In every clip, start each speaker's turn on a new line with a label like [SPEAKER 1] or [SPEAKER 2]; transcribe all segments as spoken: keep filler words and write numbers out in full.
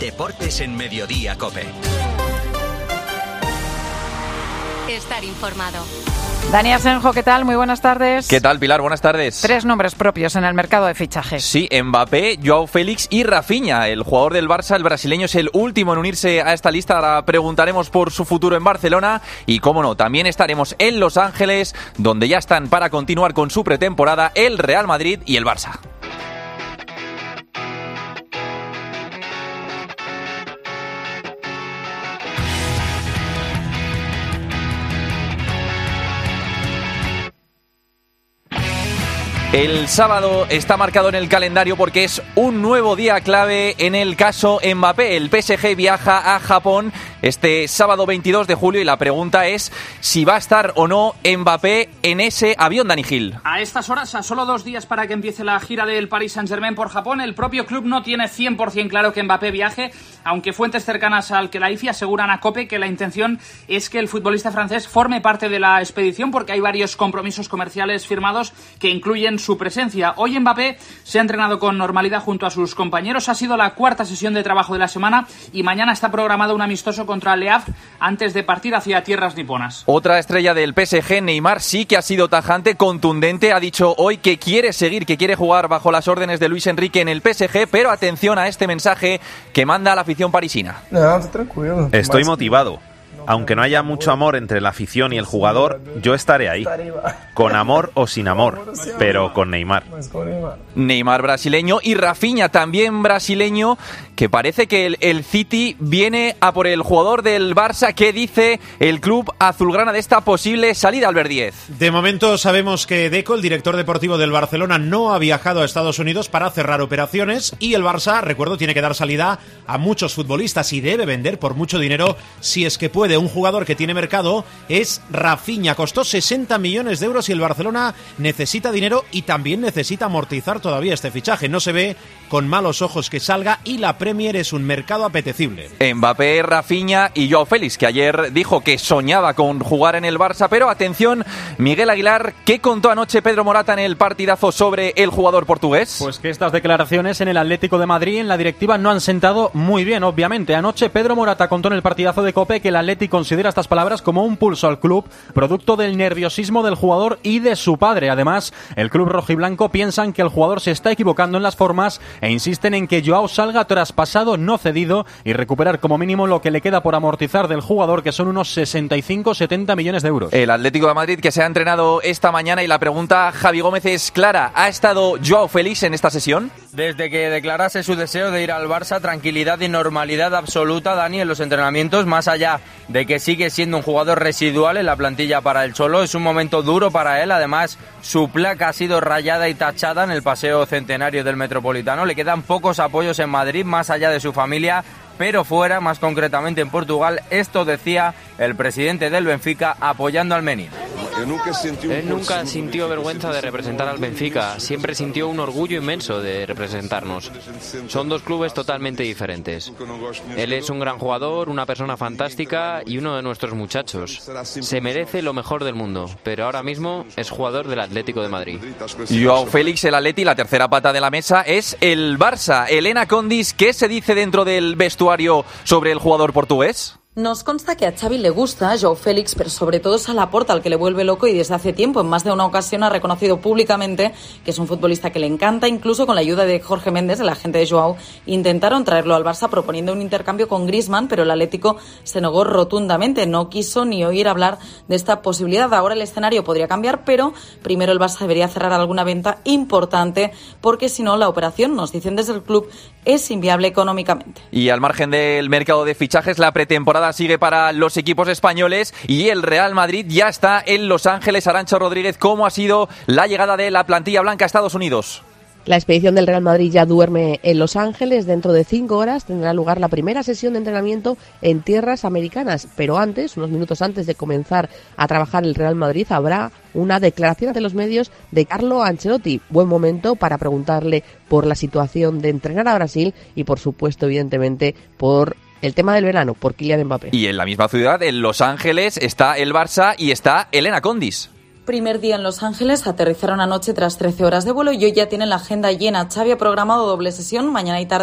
[SPEAKER 1] Deportes en Mediodía COPE.
[SPEAKER 2] Estar informado.
[SPEAKER 3] Dani Asenjo, ¿qué tal? Muy buenas tardes.
[SPEAKER 4] ¿Qué tal, Pilar? Buenas tardes.
[SPEAKER 3] Tres nombres propios en el mercado de fichajes.
[SPEAKER 4] Sí, Mbappé, Joao Félix y Rafinha. El jugador del Barça, el brasileño, es el último en unirse a esta lista. Ahora preguntaremos por su futuro en Barcelona. Y, cómo no, también estaremos en Los Ángeles, donde ya están para continuar con su pretemporada el Real Madrid y el Barça. El sábado está marcado en el calendario porque es un nuevo día clave en el caso Mbappé. El P S G viaja a Japón este sábado veintidós de julio y la pregunta es si va a estar o no Mbappé en ese avión, Dani Gil.
[SPEAKER 5] A estas horas, a solo dos días para que empiece la gira del Paris Saint-Germain por Japón, el propio club no tiene cien por ciento claro que Mbappé viaje, aunque fuentes cercanas al Khelaifi aseguran a COPE que la intención es que el futbolista francés forme parte de la expedición porque hay varios compromisos comerciales firmados que incluyen su presencia. Hoy Mbappé se ha entrenado con normalidad junto a sus compañeros, ha sido la cuarta sesión de trabajo de la semana y mañana está programado un amistoso contra Le Havre antes de partir hacia tierras niponas.
[SPEAKER 4] Otra estrella del P S G, Neymar, sí que ha sido tajante, contundente, ha dicho hoy que quiere seguir, que quiere jugar bajo las órdenes de Luis Enrique en el P S G, pero atención a este mensaje que manda a la afición parisina.
[SPEAKER 6] No, tranquilo.
[SPEAKER 7] Estoy motivado. Aunque no haya mucho amor entre la afición y el jugador, yo estaré ahí. Con amor o sin amor, pero con Neymar.
[SPEAKER 4] Neymar brasileño y Rafinha también brasileño, que parece que el, el City viene a por el jugador del Barça. ¿Qué dice el club azulgrana de esta posible salida, Albert Díez?
[SPEAKER 8] De momento sabemos que Deco, el director deportivo del Barcelona, no ha viajado a Estados Unidos para cerrar operaciones y el Barça, recuerdo, tiene que dar salida a muchos futbolistas y debe vender por mucho dinero si es que puede. Un jugador que tiene mercado es Rafinha, costó sesenta millones de euros y el Barcelona necesita dinero y también necesita amortizar todavía este fichaje. No se ve con malos ojos que salga y la Premier es un mercado apetecible.
[SPEAKER 4] Mbappé, Rafinha y Joao Félix, que ayer dijo que soñaba con jugar en el Barça, pero atención, Miguel Aguilar, ¿qué contó anoche Pedro Morata en el partidazo sobre el jugador portugués?
[SPEAKER 9] Pues que estas declaraciones en el Atlético de Madrid en la directiva no han sentado muy bien, obviamente. Anoche Pedro Morata contó en el partidazo de COPE que el Atlético considera estas palabras como un pulso al club, producto del nerviosismo del jugador y de su padre. Además, el club rojiblanco piensan que el jugador se está equivocando en las formas e insisten en que Joao salga traspasado, no cedido, y recuperar como mínimo lo que le queda por amortizar del jugador, que son unos sesenta y cinco setenta millones de euros.
[SPEAKER 4] El Atlético de Madrid, que se ha entrenado esta mañana, y la pregunta, Javi Gómez, es clara. ¿Ha estado Joao Félix en esta sesión?
[SPEAKER 10] Desde que declarase su deseo de ir al Barça, tranquilidad y normalidad absoluta, Dani, en los entrenamientos, más allá de que sigue siendo un jugador residual en la plantilla para el Cholo. Es un momento duro para él, además su placa ha sido rayada y tachada en el paseo centenario del Metropolitano. Le quedan pocos apoyos en Madrid, más allá de su familia, pero fuera, más concretamente en Portugal. Esto decía el presidente del Benfica apoyando al Menino.
[SPEAKER 11] Él nunca sintió vergüenza de representar al Benfica, siempre sintió un orgullo inmenso de representarnos. Son dos clubes totalmente diferentes. Él es un gran jugador, una persona fantástica y uno de nuestros muchachos. Se merece lo mejor del mundo, pero ahora mismo es jugador del Atlético de Madrid.
[SPEAKER 4] Joao Félix, el Atleti, la tercera pata de la mesa es el Barça. Elena Condis, ¿qué se dice dentro del vestuario sobre el jugador portugués?
[SPEAKER 12] Nos consta que a Xavi le gusta Joao Félix, pero sobre todo es a Laporta al que le vuelve loco y desde hace tiempo, en más de una ocasión, ha reconocido públicamente que es un futbolista que le encanta. Incluso con la ayuda de Jorge Méndez, el agente de Joao, intentaron traerlo al Barça proponiendo un intercambio con Griezmann, pero el Atlético se negó rotundamente, no quiso ni oír hablar de esta posibilidad. Ahora el escenario podría cambiar, pero primero el Barça debería cerrar alguna venta importante, porque si no la operación, nos dicen desde el club, es inviable económicamente.
[SPEAKER 4] Y al margen del mercado de fichajes, la pretemporada sigue para los equipos españoles y el Real Madrid ya está en Los Ángeles. Arantxa Rodríguez, ¿cómo ha sido la llegada de la plantilla blanca a Estados Unidos?
[SPEAKER 13] La expedición del Real Madrid ya duerme en Los Ángeles. Dentro de cinco horas tendrá lugar la primera sesión de entrenamiento en tierras americanas. Pero antes, unos minutos antes de comenzar a trabajar el Real Madrid, habrá una declaración ante los medios de Carlo Ancelotti. Buen momento para preguntarle por la situación de entrenar a Brasil y, por supuesto, evidentemente, por el tema del verano, por Kylian Mbappé.
[SPEAKER 4] Y en la misma ciudad, en Los Ángeles, está el Barça y está Elena Condis.
[SPEAKER 12] Primer día en Los Ángeles, aterrizaron anoche tras trece horas de vuelo y hoy ya tienen la agenda llena. Xavi ha programado doble sesión mañana y tarde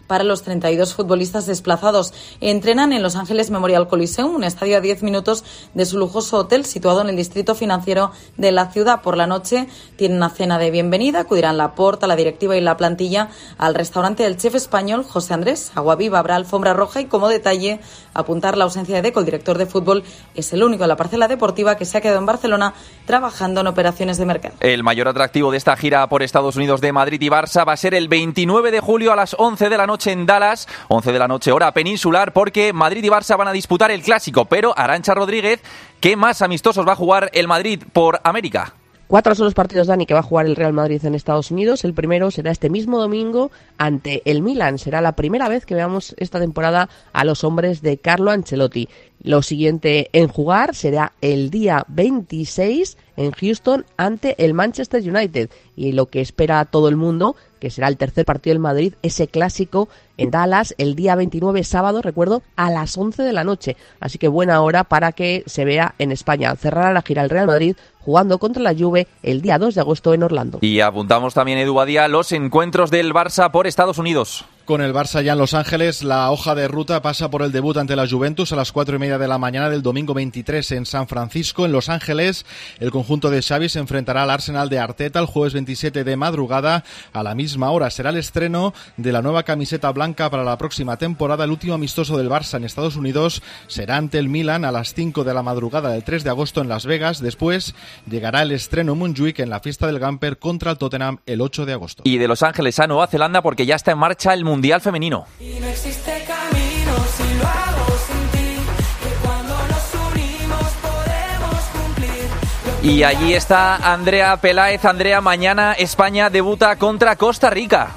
[SPEAKER 12] para los treinta y dos futbolistas desplazados. Entrenan en Los Ángeles Memorial Coliseum, un estadio a diez minutos de su lujoso hotel situado en el distrito financiero de la ciudad. Por la noche tienen una cena de bienvenida, acudirán Laporta, la directiva y la plantilla al restaurante del chef español José Andrés Aguaviva. Habrá alfombra roja y, como detalle, apuntar la ausencia de Deco, el director de fútbol, es el único de la parcela deportiva que se ha quedado en Barcelona trabajando en operaciones de mercado.
[SPEAKER 4] El mayor atractivo de esta gira por Estados Unidos de Madrid y Barça va a ser el veintinueve de julio a las once de la noche en Dallas, once de la noche hora peninsular, porque Madrid y Barça van a disputar el clásico. Pero Arantxa Rodríguez, ¿qué más amistosos va a jugar el Madrid por América?
[SPEAKER 13] Cuatro son los partidos, Dani, que va a jugar el Real Madrid en Estados Unidos. El primero será este mismo domingo ante el Milan. Será la primera vez que veamos esta temporada a los hombres de Carlo Ancelotti. Lo siguiente en jugar será el día veintiséis en Houston ante el Manchester United. Y lo que espera todo el mundo, que será el tercer partido del Madrid, ese clásico en Dallas el día veintinueve, sábado, recuerdo, a las once de la noche. Así que buena hora para que se vea en España. Cerrará la gira el Real Madrid jugando contra la Juve el día dos de agosto en Orlando.
[SPEAKER 4] Y apuntamos también, Edu Badía, los encuentros del Barça por Estados Unidos.
[SPEAKER 6] Con el Barça ya en Los Ángeles, la hoja de ruta pasa por el debut ante la Juventus a las cuatro y media de la mañana del domingo veintitrés en San Francisco. En Los Ángeles, el conjunto de Xavi se enfrentará al Arsenal de Arteta el jueves veintisiete de madrugada a la misma hora. Será el estreno de la nueva camiseta blanca para la próxima temporada. El último amistoso del Barça en Estados Unidos será ante el Milan a las cinco de la madrugada del tres de agosto en Las Vegas. Después llegará el estreno en Montjuic en la fiesta del Gamper contra el Tottenham el ocho de agosto.
[SPEAKER 4] Y de Los Ángeles a Nueva Zelanda, porque ya está en marcha el Mundial Femenino.
[SPEAKER 14] Y no existe camino si lo hago sin ti, que cuando nos unimos podemos cumplir.
[SPEAKER 4] Y allí está Andrea Peláez. Andrea, mañana España debuta contra Costa Rica.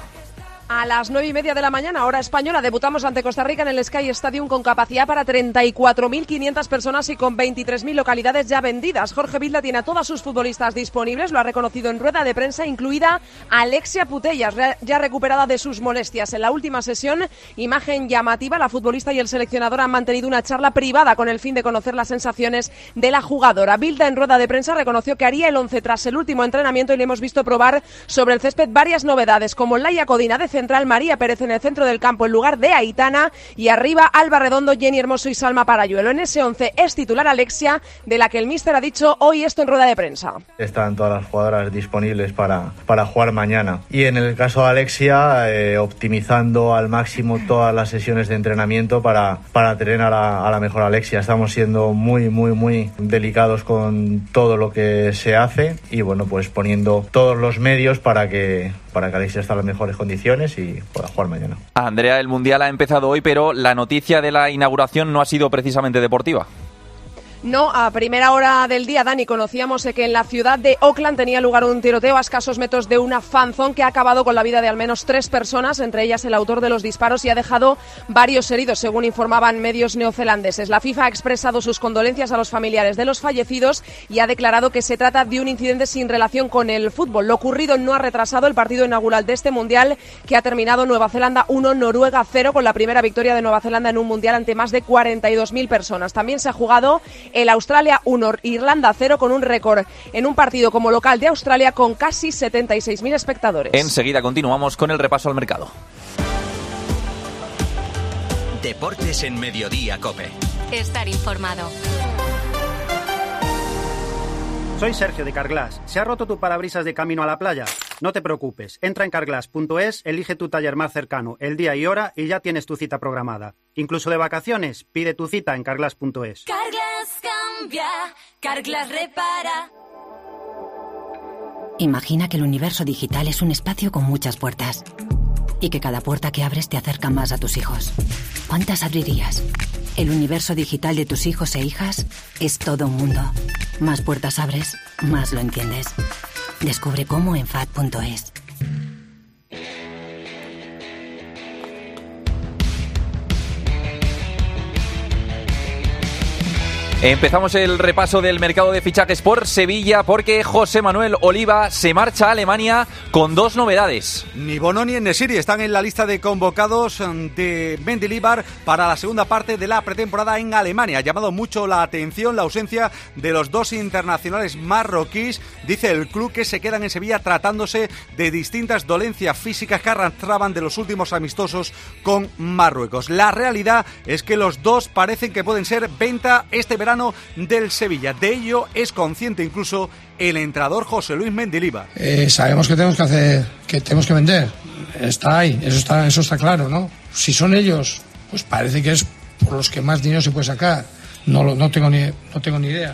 [SPEAKER 15] A las nueve y media de la mañana, hora española, debutamos ante Costa Rica en el Sky Stadium con capacidad para treinta y cuatro mil quinientas personas y con veintitrés mil localidades ya vendidas. Jorge Vilda tiene a todas sus futbolistas disponibles, lo ha reconocido en rueda de prensa, incluida Alexia Putellas, ya recuperada de sus molestias. En la última sesión, imagen llamativa, la futbolista y el seleccionador han mantenido una charla privada con el fin de conocer las sensaciones de la jugadora. Vilda en rueda de prensa reconoció que haría el once tras el último entrenamiento y le hemos visto probar sobre el césped varias novedades, como Laia Codina de central, María Pérez en el centro del campo en lugar de Aitana y arriba Alba Redondo, Jenny Hermoso y Salma Parayuelo. En ese once es titular Alexia, de la que el míster ha dicho hoy esto en rueda de prensa.
[SPEAKER 16] Están todas las jugadoras disponibles para, para jugar mañana. Y en el caso de Alexia, eh, optimizando al máximo todas las sesiones de entrenamiento para, para tener a la, a la mejor Alexia. Estamos siendo muy, muy, muy delicados con todo lo que se hace y bueno, pues poniendo todos los medios para que, para que Alexia esté en las mejores condiciones y pueda jugar mañana.
[SPEAKER 4] Andrea, el Mundial ha empezado hoy, pero la noticia de la inauguración no ha sido precisamente deportiva.
[SPEAKER 15] No, a primera hora del día, Dani, conocíamos que en la ciudad de Auckland tenía lugar un tiroteo a escasos metros de una fanzone que ha acabado con la vida de al menos tres personas, entre ellas el autor de los disparos, y ha dejado varios heridos, según informaban medios neozelandeses. La FIFA ha expresado sus condolencias a los familiares de los fallecidos y ha declarado que se trata de un incidente sin relación con el fútbol. Lo ocurrido no ha retrasado el partido inaugural de este Mundial, que ha terminado Nueva Zelanda uno, Noruega cero, con la primera victoria de Nueva Zelanda en un Mundial ante más de cuarenta y dos mil personas. También se ha jugado el Australia uno, Irlanda cero, con un récord en un partido como local de Australia con casi setenta y seis mil espectadores.
[SPEAKER 4] Enseguida continuamos con el repaso al mercado.
[SPEAKER 1] Deportes en Mediodía COPE.
[SPEAKER 2] Estar informado.
[SPEAKER 17] Soy Sergio de Carglass. ¿Se ha roto tu parabrisas de camino a la playa? No te preocupes. Entra en carglass punto es, elige tu taller más cercano, el día y hora y ya tienes tu cita programada. Incluso de vacaciones, pide tu cita en carglass punto es.
[SPEAKER 14] Carglass cambia, Carglass repara.
[SPEAKER 18] Imagina que el universo digital es un espacio con muchas puertas y que cada puerta que abres te acerca más a tus hijos. ¿Cuántas abrirías? El universo digital de tus hijos e hijas es todo un mundo. Más puertas abres, más lo entiendes. Descubre cómo en F A D punto es.
[SPEAKER 4] Empezamos el repaso del mercado de fichajes por Sevilla porque José Manuel Oliva se marcha a Alemania con dos novedades.
[SPEAKER 19] Ni Bono ni En-Nesyri están en la lista de convocados de Mendilibar para la segunda parte de la pretemporada en Alemania. Ha llamado mucho la atención la ausencia de los dos internacionales marroquíes. Dice el club que se quedan en Sevilla tratándose de distintas dolencias físicas que arrastraban de los últimos amistosos con Marruecos. La realidad es que los dos parecen que pueden ser venta este verano del Sevilla. De ello es consciente incluso el entrenador José Luis Mendilibar.
[SPEAKER 20] Eh, sabemos que tenemos que hacer, que tenemos que vender. Está ahí, eso está, eso está claro, ¿no? Si son ellos, pues parece que es por los que más dinero se puede sacar. No, lo, no tengo ni, no tengo ni idea.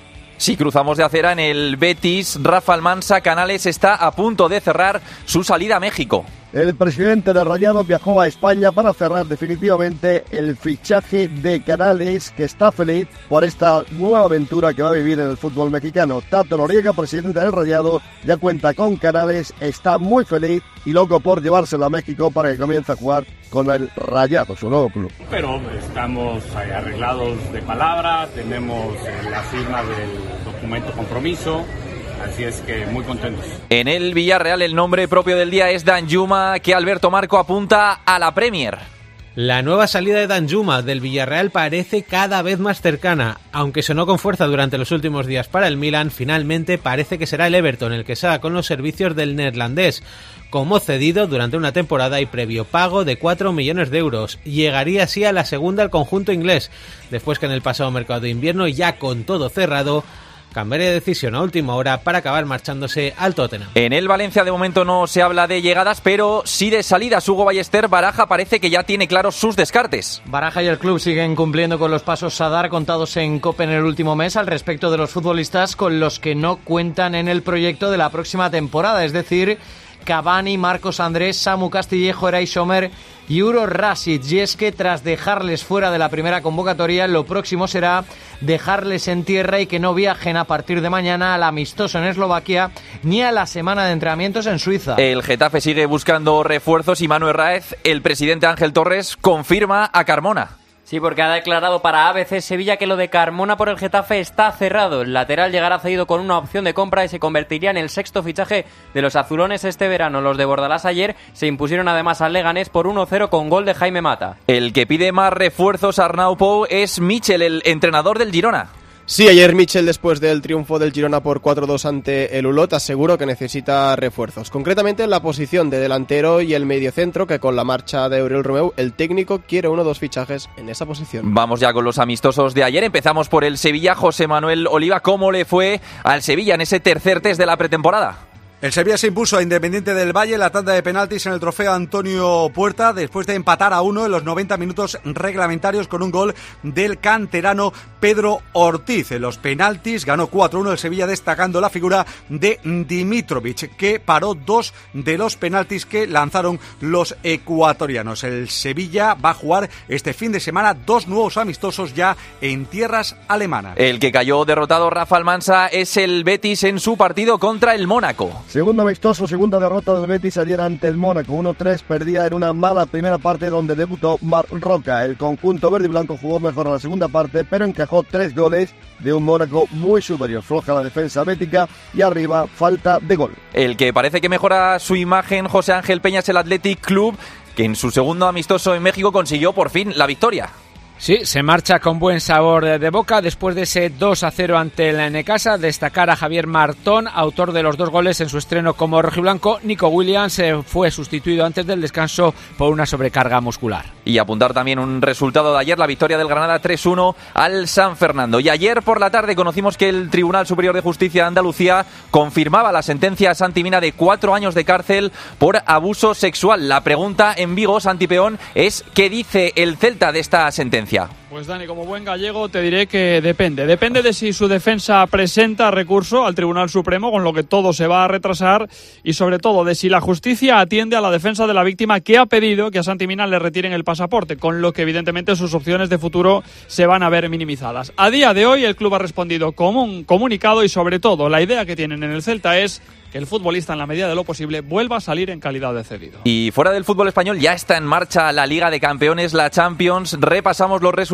[SPEAKER 4] Si cruzamos de acera en el Betis, Rafa Almansa Canales está a punto de cerrar su salida a México.
[SPEAKER 21] El presidente de Rayados viajó a España para cerrar definitivamente el fichaje de Canales, que está feliz por esta nueva aventura que va a vivir en el fútbol mexicano. Tato Noriega, presidente del Rayado, ya cuenta con Canales, está muy feliz y loco por llevárselo a México para que comience a jugar con el Rayado, su nuevo club.
[SPEAKER 22] Pero estamos arreglados de palabra, tenemos la firma del documento compromiso. Así es que muy contentos.
[SPEAKER 4] En el Villarreal el nombre propio del día es Danjuma, que Alberto Marco apunta a la Premier.
[SPEAKER 23] La nueva salida de Danjuma del Villarreal parece cada vez más cercana. Aunque sonó con fuerza durante los últimos días para el Milan, finalmente parece que será el Everton el que salga con los servicios del neerlandés, como cedido durante una temporada y previo pago de cuatro millones de euros. Llegaría así a la segunda el conjunto inglés, después que en el pasado mercado de invierno, ya con todo cerrado, cambiaría de decisión a última hora para acabar marchándose al Tottenham.
[SPEAKER 4] En el Valencia de momento no se habla de llegadas, pero sí de salidas. Hugo Ballester, Baraja parece que ya tiene claros sus descartes.
[SPEAKER 24] Baraja y el club siguen cumpliendo con los pasos a dar contados en COPE en el último mes al respecto de los futbolistas con los que no cuentan en el proyecto de la próxima temporada, es decir, Cavani, Marcos Andrés, Samu Castillejo, Eray Sommer y Uro Rasic. Y es que tras dejarles fuera de la primera convocatoria, lo próximo será dejarles en tierra y que no viajen a partir de mañana al amistoso en Eslovaquia ni a la semana de entrenamientos en Suiza.
[SPEAKER 4] El Getafe sigue buscando refuerzos y Manu Herráez, el presidente Ángel Torres, confirma a Carmona.
[SPEAKER 11] Sí, porque ha declarado para A B C Sevilla que lo de Carmona por el Getafe está cerrado. El lateral llegará cedido con una opción de compra y se convertiría en el sexto fichaje de los azulones este verano. Los de Bordalás ayer se impusieron además al Leganés por uno cero con gol de Jaime Mata.
[SPEAKER 4] El que pide más refuerzos, Arnau Pou, es Michel, el entrenador del Girona.
[SPEAKER 25] Sí, ayer Michel, después del triunfo del Girona por cuatro dos ante el Ulot, aseguró que necesita refuerzos. Concretamente en la posición de delantero y el mediocentro, que con la marcha de Oriol Romeu, el técnico quiere uno o dos fichajes en esa posición.
[SPEAKER 4] Vamos ya con los amistosos de ayer. Empezamos por el Sevilla. José Manuel Oliva, ¿cómo le fue al Sevilla en ese tercer test de la pretemporada?
[SPEAKER 19] El Sevilla se impuso a Independiente del Valle en la tanda de penaltis en el trofeo Antonio Puerta después de empatar a uno en los noventa minutos reglamentarios con un gol del canterano Pedro Ortiz. En los penaltis ganó cuatro uno el Sevilla, destacando la figura de Dimitrovic, que paró dos de los penaltis que lanzaron los ecuatorianos. El Sevilla va a jugar este fin de semana dos nuevos amistosos ya en tierras alemanas.
[SPEAKER 4] El que cayó derrotado, Rafa Almansa, es el Betis en su partido contra el Mónaco.
[SPEAKER 21] Segundo amistoso, segunda derrota del Betis ayer ante el Mónaco. uno tres, perdía en una mala primera parte donde debutó Marc Roca. El conjunto verde y blanco jugó mejor en la segunda parte, pero encajó tres goles de un Mónaco muy superior. Floja la defensa bética y arriba falta de gol.
[SPEAKER 4] El que parece que mejora su imagen, José Ángel Peña, es el Athletic Club, que en su segundo amistoso en México consiguió por fin la victoria.
[SPEAKER 26] Sí, se marcha con buen sabor de boca después de ese dos a cero ante el Necaxa. Destacar a Javier Martón, autor de los dos goles en su estreno como rojiblanco. Nico Williams eh, fue sustituido antes del descanso por una sobrecarga muscular.
[SPEAKER 4] Y apuntar también un resultado de ayer, la victoria del Granada tres uno al San Fernando. Y ayer por la tarde conocimos que el Tribunal Superior de Justicia de Andalucía confirmaba la sentencia a Santi Mina de cuatro años de cárcel por abuso sexual. La pregunta en Vigo, Santi Peón, es ¿qué dice el Celta de esta sentencia?
[SPEAKER 27] Pues Dani, como buen gallego te diré que depende. Depende de si su defensa presenta recurso al Tribunal Supremo, con lo que todo se va a retrasar, y sobre todo de si la justicia atiende a la defensa de la víctima, que ha pedido que a Santi Mina le retiren el pasaporte, con lo que evidentemente sus opciones de futuro se van a ver minimizadas. A día de hoy el club ha respondido como un comunicado y sobre todo la idea que tienen en el Celta es que el futbolista, en la medida de lo posible, vuelva a salir en calidad de cedido.
[SPEAKER 4] Y fuera del fútbol español ya está en marcha la Liga de Campeones, la Champions. Repasamos los resultados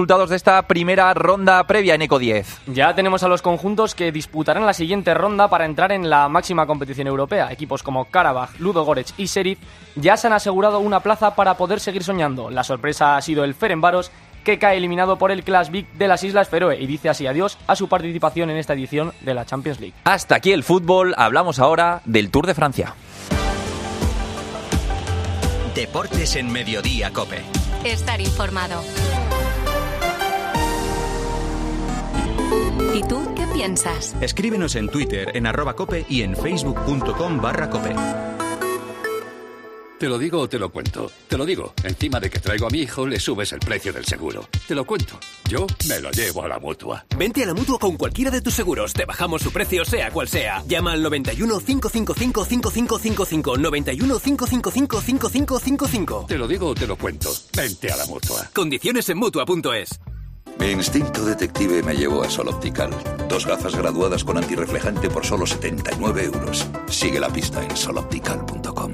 [SPEAKER 4] resultados de esta primera ronda previa en Eco diez.
[SPEAKER 3] Ya tenemos a los conjuntos que disputarán la siguiente ronda para entrar en la máxima competición europea. Equipos como Karabaj, Ludogorets y Sheriff ya se han asegurado una plaza para poder seguir soñando. La sorpresa ha sido el Ferencváros, que cae eliminado por el Klasvik de las Islas Feroe y dice así adiós a su participación en esta edición de la Champions League.
[SPEAKER 4] Hasta aquí el fútbol, hablamos ahora del Tour de Francia.
[SPEAKER 1] Deportes en Mediodía COPE.
[SPEAKER 2] Estar informado. ¿Y tú qué piensas?
[SPEAKER 1] Escríbenos en Twitter en arroba cope y en facebook.com barra cope.
[SPEAKER 5] Te lo digo o te lo cuento. Te lo digo. Encima de que traigo a mi hijo, le subes el precio del seguro. Te lo cuento. Yo me lo llevo a la Mutua.
[SPEAKER 7] Vente a la Mutua con cualquiera de tus seguros. Te bajamos su precio, sea cual sea. Llama al noventa y uno, cinco cinco cinco, cinco cinco cinco cinco. noventa y uno, cinco cinco cinco, cinco cinco cinco cinco.
[SPEAKER 5] Te lo digo o te lo cuento. Vente a la Mutua.
[SPEAKER 7] Condiciones en Mutua punto es.
[SPEAKER 8] Mi instinto detective me llevó a Sol Optical. Dos gafas graduadas con antirreflejante por solo setenta y nueve euros. Sigue la pista en sol optical punto com.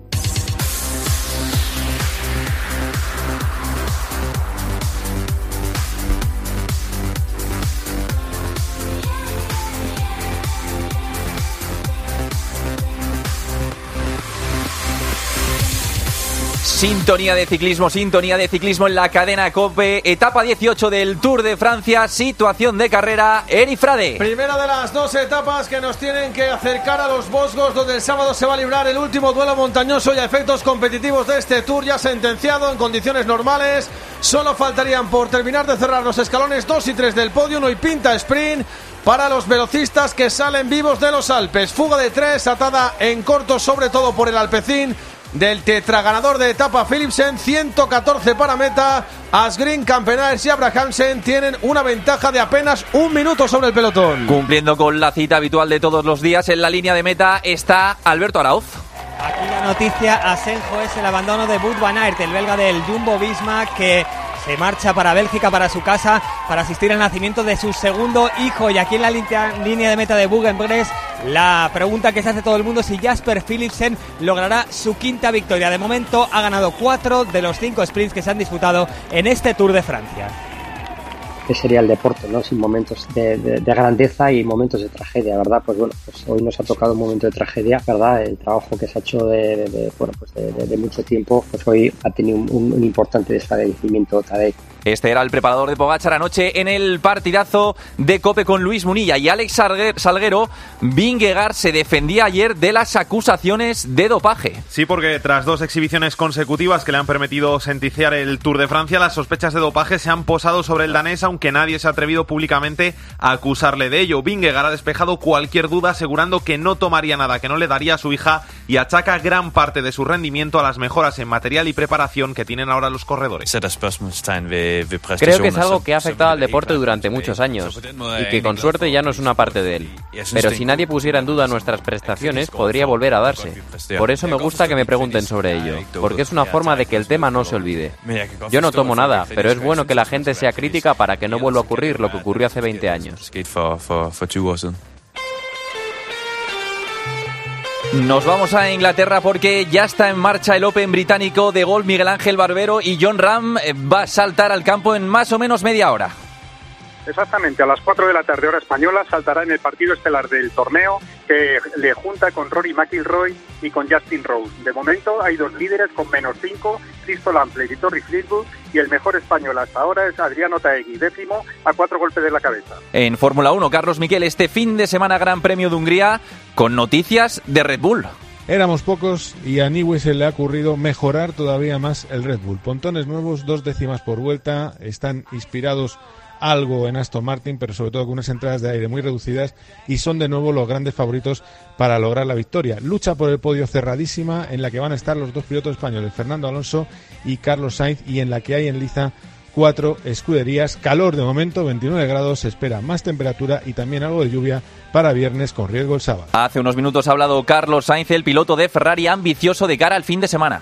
[SPEAKER 4] Sintonía de ciclismo, sintonía de ciclismo en la cadena COPE, etapa dieciocho del Tour de Francia, situación de carrera, Eri Frade.
[SPEAKER 9] Primera de las dos etapas que nos tienen que acercar a los Vosgos, donde el sábado se va a librar el último duelo montañoso y a efectos competitivos de este Tour, ya sentenciado en condiciones normales. Solo faltarían por terminar de cerrar los escalones dos y tres del podio, no hay pinta sprint para los velocistas que salen vivos de los Alpes. Fuga de tres, atada en corto sobre todo por el Alpecin del tetraganador de etapa Philipsen, ciento catorce para meta. Asgreen, Campenaerts y Abrahamsen tienen una ventaja de apenas un minuto sobre el pelotón.
[SPEAKER 4] Cumpliendo con la cita habitual de todos los días, en la línea de meta está Alberto Arauz.
[SPEAKER 10] Aquí la noticia, Asenjo, es el abandono de Wout van Aert, el belga del Jumbo-Visma, que se marcha para Bélgica, para su casa, para asistir al nacimiento de su segundo hijo. Y aquí en la línea de meta de Buggenbress, la pregunta que se hace todo el mundo, si Jasper Philipsen logrará su quinta victoria. De momento ha ganado cuatro de los cinco sprints que se han disputado en este Tour de Francia.
[SPEAKER 12] Que sería el deporte, ¿no? Sin momentos de, de, de grandeza y momentos de tragedia, ¿verdad? Pues bueno, pues hoy nos ha tocado un momento de tragedia, ¿verdad? El trabajo que se ha hecho de, de, de bueno, pues de, de, de mucho tiempo, pues hoy ha tenido un, un, un importante desfallecimiento Tadej.
[SPEAKER 4] Este era el preparador de Pogačar anoche en el partidazo de COPE con Luis Munilla y Alex Salguero. Vingegaard se defendía ayer de las acusaciones de dopaje.
[SPEAKER 28] Sí, porque tras dos exhibiciones consecutivas que le han permitido sentenciar el Tour de Francia, las sospechas de dopaje se han posado sobre el danés, aunque nadie se ha atrevido públicamente a acusarle de ello. Vingegaard ha despejado cualquier duda, asegurando que no tomaría nada que no le daría a su hija, y achaca gran parte de su rendimiento a las mejoras en material y preparación que tienen ahora los corredores.
[SPEAKER 11] Creo que es algo que ha afectado al deporte durante muchos años y que con suerte ya no es una parte de él. Pero si nadie pusiera en duda nuestras prestaciones, podría volver a darse. Por eso me gusta que me pregunten sobre ello, porque es una forma de que el tema no se olvide. Yo no tomo nada, pero es bueno que la gente sea crítica para que no vuelva a ocurrir lo que ocurrió hace veinte años.
[SPEAKER 4] Nos vamos a Inglaterra porque ya está en marcha el Open británico de golf. Miguel Ángel Barbero y Jon Rahm va a saltar al campo en más o menos media hora.
[SPEAKER 29] Exactamente, a las cuatro de la tarde hora española saltará en el partido estelar del torneo que le junta con Rory McIlroy y con Justin Rose. De momento hay dos líderes con menos cinco, Christo Lampler y Torrey Fleetwood, y el mejor español hasta ahora es Adriano Taegui, décimo a cuatro golpes de la cabeza.
[SPEAKER 4] En Fórmula uno, Carlos Miquel, este fin de semana Gran Premio de Hungría con noticias de Red Bull.
[SPEAKER 30] Éramos pocos y a Newey se le ha ocurrido mejorar todavía más el Red Bull. Pontones nuevos, dos décimas por vuelta, están inspirados algo en Aston Martin, pero sobre todo con unas entradas de aire muy reducidas, y son de nuevo los grandes favoritos para lograr la victoria. Lucha por el podio cerradísima en la que van a estar los dos pilotos españoles, Fernando Alonso y Carlos Sainz, y en la que hay en liza cuatro escuderías. Calor de momento, veintinueve grados, se espera más temperatura y también algo de lluvia para viernes con riesgo el sábado.
[SPEAKER 4] Hace unos minutos ha hablado Carlos Sainz, el piloto de Ferrari, ambicioso de cara al fin de semana.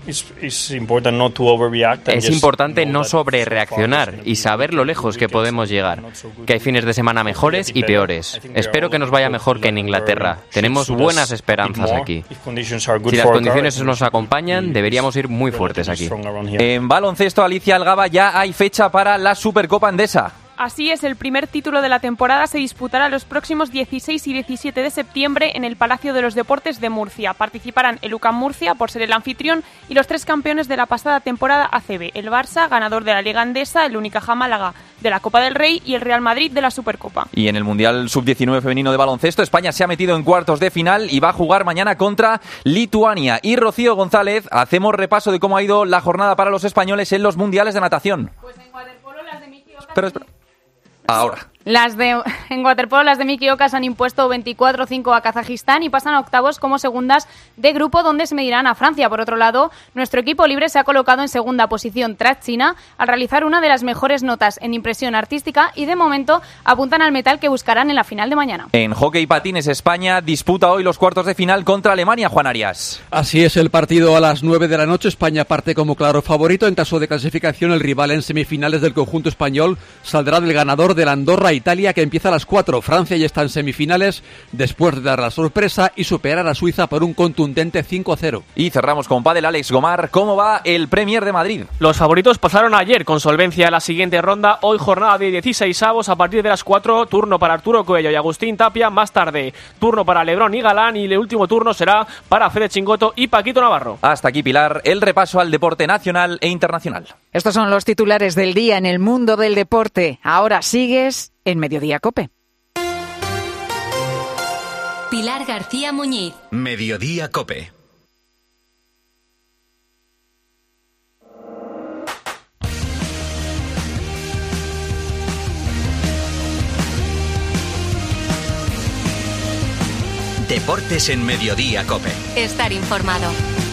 [SPEAKER 11] Es importante no sobrereaccionar y saber lo lejos que podemos llegar, que hay fines de semana mejores y peores. Espero que nos vaya mejor que en Inglaterra. Tenemos buenas esperanzas aquí. Si las condiciones nos acompañan, deberíamos ir muy fuertes aquí.
[SPEAKER 4] En baloncesto, Alicia Algaba, ya hay fecha para la Supercopa Endesa.
[SPEAKER 6] Así es, el primer título de la temporada se disputará los próximos dieciséis y diecisiete de septiembre en el Palacio de los Deportes de Murcia. Participarán el U C A M Murcia, por ser el anfitrión, y los tres campeones de la pasada temporada A C B, el Barça, ganador de la Liga Endesa, el Unicaja Málaga de la Copa del Rey y el Real Madrid de la Supercopa.
[SPEAKER 4] Y en el Mundial sub diecinueve femenino de baloncesto, España se ha metido en cuartos de final y va a jugar mañana contra Lituania. Y Rocío González, hacemos repaso de cómo ha ido la jornada para los españoles en los Mundiales de natación. Pues en waterpolo las de Miki Ocas... Pero, espera. Ahora.
[SPEAKER 13] Las de, en waterpolo, las de Miki Ocas han impuesto veinticuatro cinco a Kazajistán y pasan a octavos como segundas de grupo, donde se medirán a Francia. Por otro lado, nuestro equipo libre se ha colocado en segunda posición tras China al realizar una de las mejores notas en impresión artística y de momento apuntan al metal que buscarán en la final de mañana.
[SPEAKER 4] En hockey patines, España disputa hoy los cuartos de final contra Alemania, Juan Arias.
[SPEAKER 14] Así es, el partido a las nueve de la noche. España parte como claro favorito. En caso de clasificación, el rival en semifinales del conjunto español saldrá del ganador de la Andorra-Italia, que empieza a las cuatro. Francia ya está en semifinales después de dar la sorpresa y superar a Suiza por un contundente cinco a cero.
[SPEAKER 4] Y cerramos con pádel. Alex Gomar, ¿cómo va el Premier de Madrid?
[SPEAKER 3] Los favoritos pasaron ayer con solvencia a la siguiente ronda. Hoy jornada de dieciséis avos a partir de las cuatro. Turno para Arturo Coello y Agustín Tapia. Más tarde, turno para Lebrón y Galán. Y el último turno será para Fede Chingoto y Paquito Navarro.
[SPEAKER 4] Hasta aquí, Pilar, el repaso al deporte nacional e internacional.
[SPEAKER 15] Estos son los titulares del día en el mundo del deporte. Ahora sigues en Mediodía COPE.
[SPEAKER 2] Pilar García Muñiz.
[SPEAKER 1] Mediodía COPE. Deportes en Mediodía COPE.
[SPEAKER 2] Estar informado.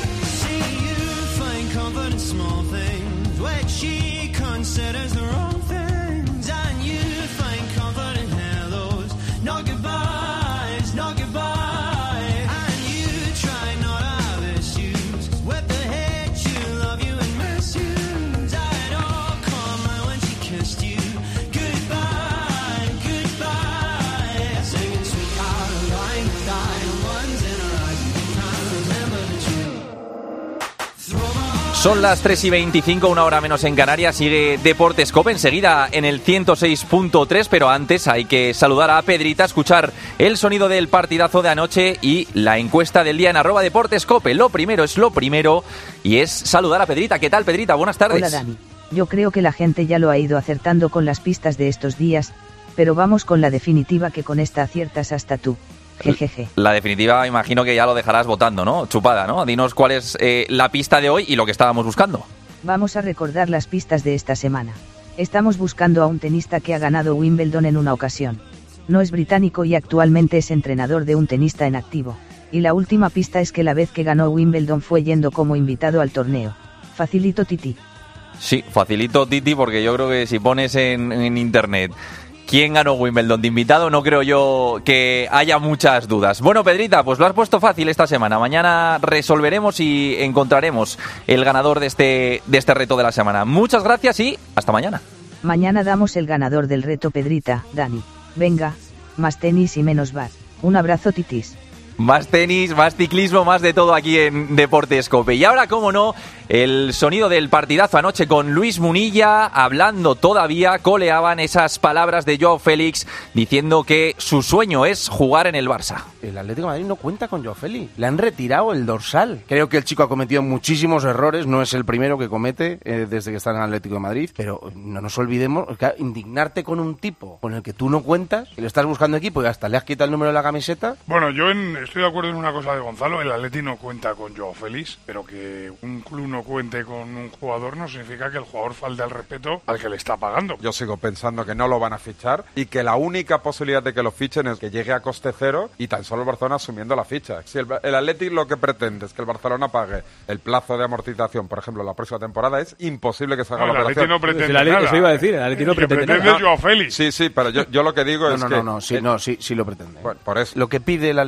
[SPEAKER 4] Son las tres y veinticinco, una hora menos en Canarias. Sigue Deportes COPE, enseguida en el ciento seis punto tres, pero antes hay que saludar a Pedrita, escuchar el sonido del partidazo de anoche y la encuesta del día en arroba Deportes COPE. Lo primero es lo primero y es saludar a Pedrita. ¿Qué tal, Pedrita? Buenas tardes.
[SPEAKER 16] Hola, Dani. Yo creo que la gente ya lo ha ido acertando con las pistas de estos días, pero vamos con la definitiva, que con esta aciertas hasta tú. Jejeje.
[SPEAKER 4] La definitiva, imagino que ya lo dejarás votando, ¿no? Chupada, ¿no? Dinos cuál es eh, la pista de hoy y lo que estábamos buscando.
[SPEAKER 16] Vamos a recordar las pistas de esta semana. Estamos buscando a un tenista que ha ganado Wimbledon en una ocasión. No es británico y actualmente es entrenador de un tenista en activo. Y la última pista es que la vez que ganó Wimbledon fue yendo como invitado al torneo. Facilito, Titi.
[SPEAKER 4] Sí, facilito, Titi, porque yo creo que si pones en, en internet ¿quién ganó Wimbledon de invitado? No creo yo que haya muchas dudas. Bueno, Pedrita, pues lo has puesto fácil esta semana. Mañana resolveremos y encontraremos el ganador de este, de este reto de la semana. Muchas gracias y hasta mañana.
[SPEAKER 16] Mañana damos el ganador del reto, Pedrita, Dani. Venga, más tenis y menos bar. Un abrazo, titis.
[SPEAKER 4] Más tenis, más ciclismo, más de todo aquí en Deportes COPE. Y ahora, cómo no, el sonido del partidazo anoche con Luis Munilla, hablando todavía, coleaban esas palabras de Joao Félix diciendo que su sueño es jugar en el Barça.
[SPEAKER 17] El Atlético de Madrid no cuenta con Joao Félix, le han retirado el dorsal. Creo que el chico ha cometido muchísimos errores, no es el primero que comete eh, desde que está en el Atlético de Madrid, pero no nos olvidemos que indignarte con un tipo con el que tú no cuentas, que le estás buscando equipo y hasta le has quitado el número de la camiseta.
[SPEAKER 18] Bueno, yo en, estoy de acuerdo en una cosa de Gonzalo, el Atlético no cuenta con Joao Félix, pero que un club no cuente con un jugador no significa que el jugador falte al respeto al que le está pagando.
[SPEAKER 20] Yo sigo pensando que no lo van a fichar y que la única posibilidad de que lo fichen es que llegue a coste cero y tan solo el Barcelona asumiendo la ficha. Si el, el Athletic lo que pretende es que el Barcelona pague el plazo de amortización, por ejemplo, la próxima temporada, es imposible que se haga
[SPEAKER 18] no,
[SPEAKER 20] la
[SPEAKER 18] el
[SPEAKER 20] operación.
[SPEAKER 18] No pretende
[SPEAKER 20] el
[SPEAKER 18] nada.
[SPEAKER 20] Eso iba a decir, el Athletic no pretende,
[SPEAKER 18] pretende nada. Joao Félix.
[SPEAKER 20] Sí, sí, pero yo, yo lo que digo
[SPEAKER 17] no,
[SPEAKER 20] es
[SPEAKER 17] no,
[SPEAKER 20] que...
[SPEAKER 17] No, no, sí,
[SPEAKER 20] el,
[SPEAKER 17] no sí, sí lo pretende.
[SPEAKER 20] Bueno, por eso.
[SPEAKER 17] Lo que pide el Atlético de Madrid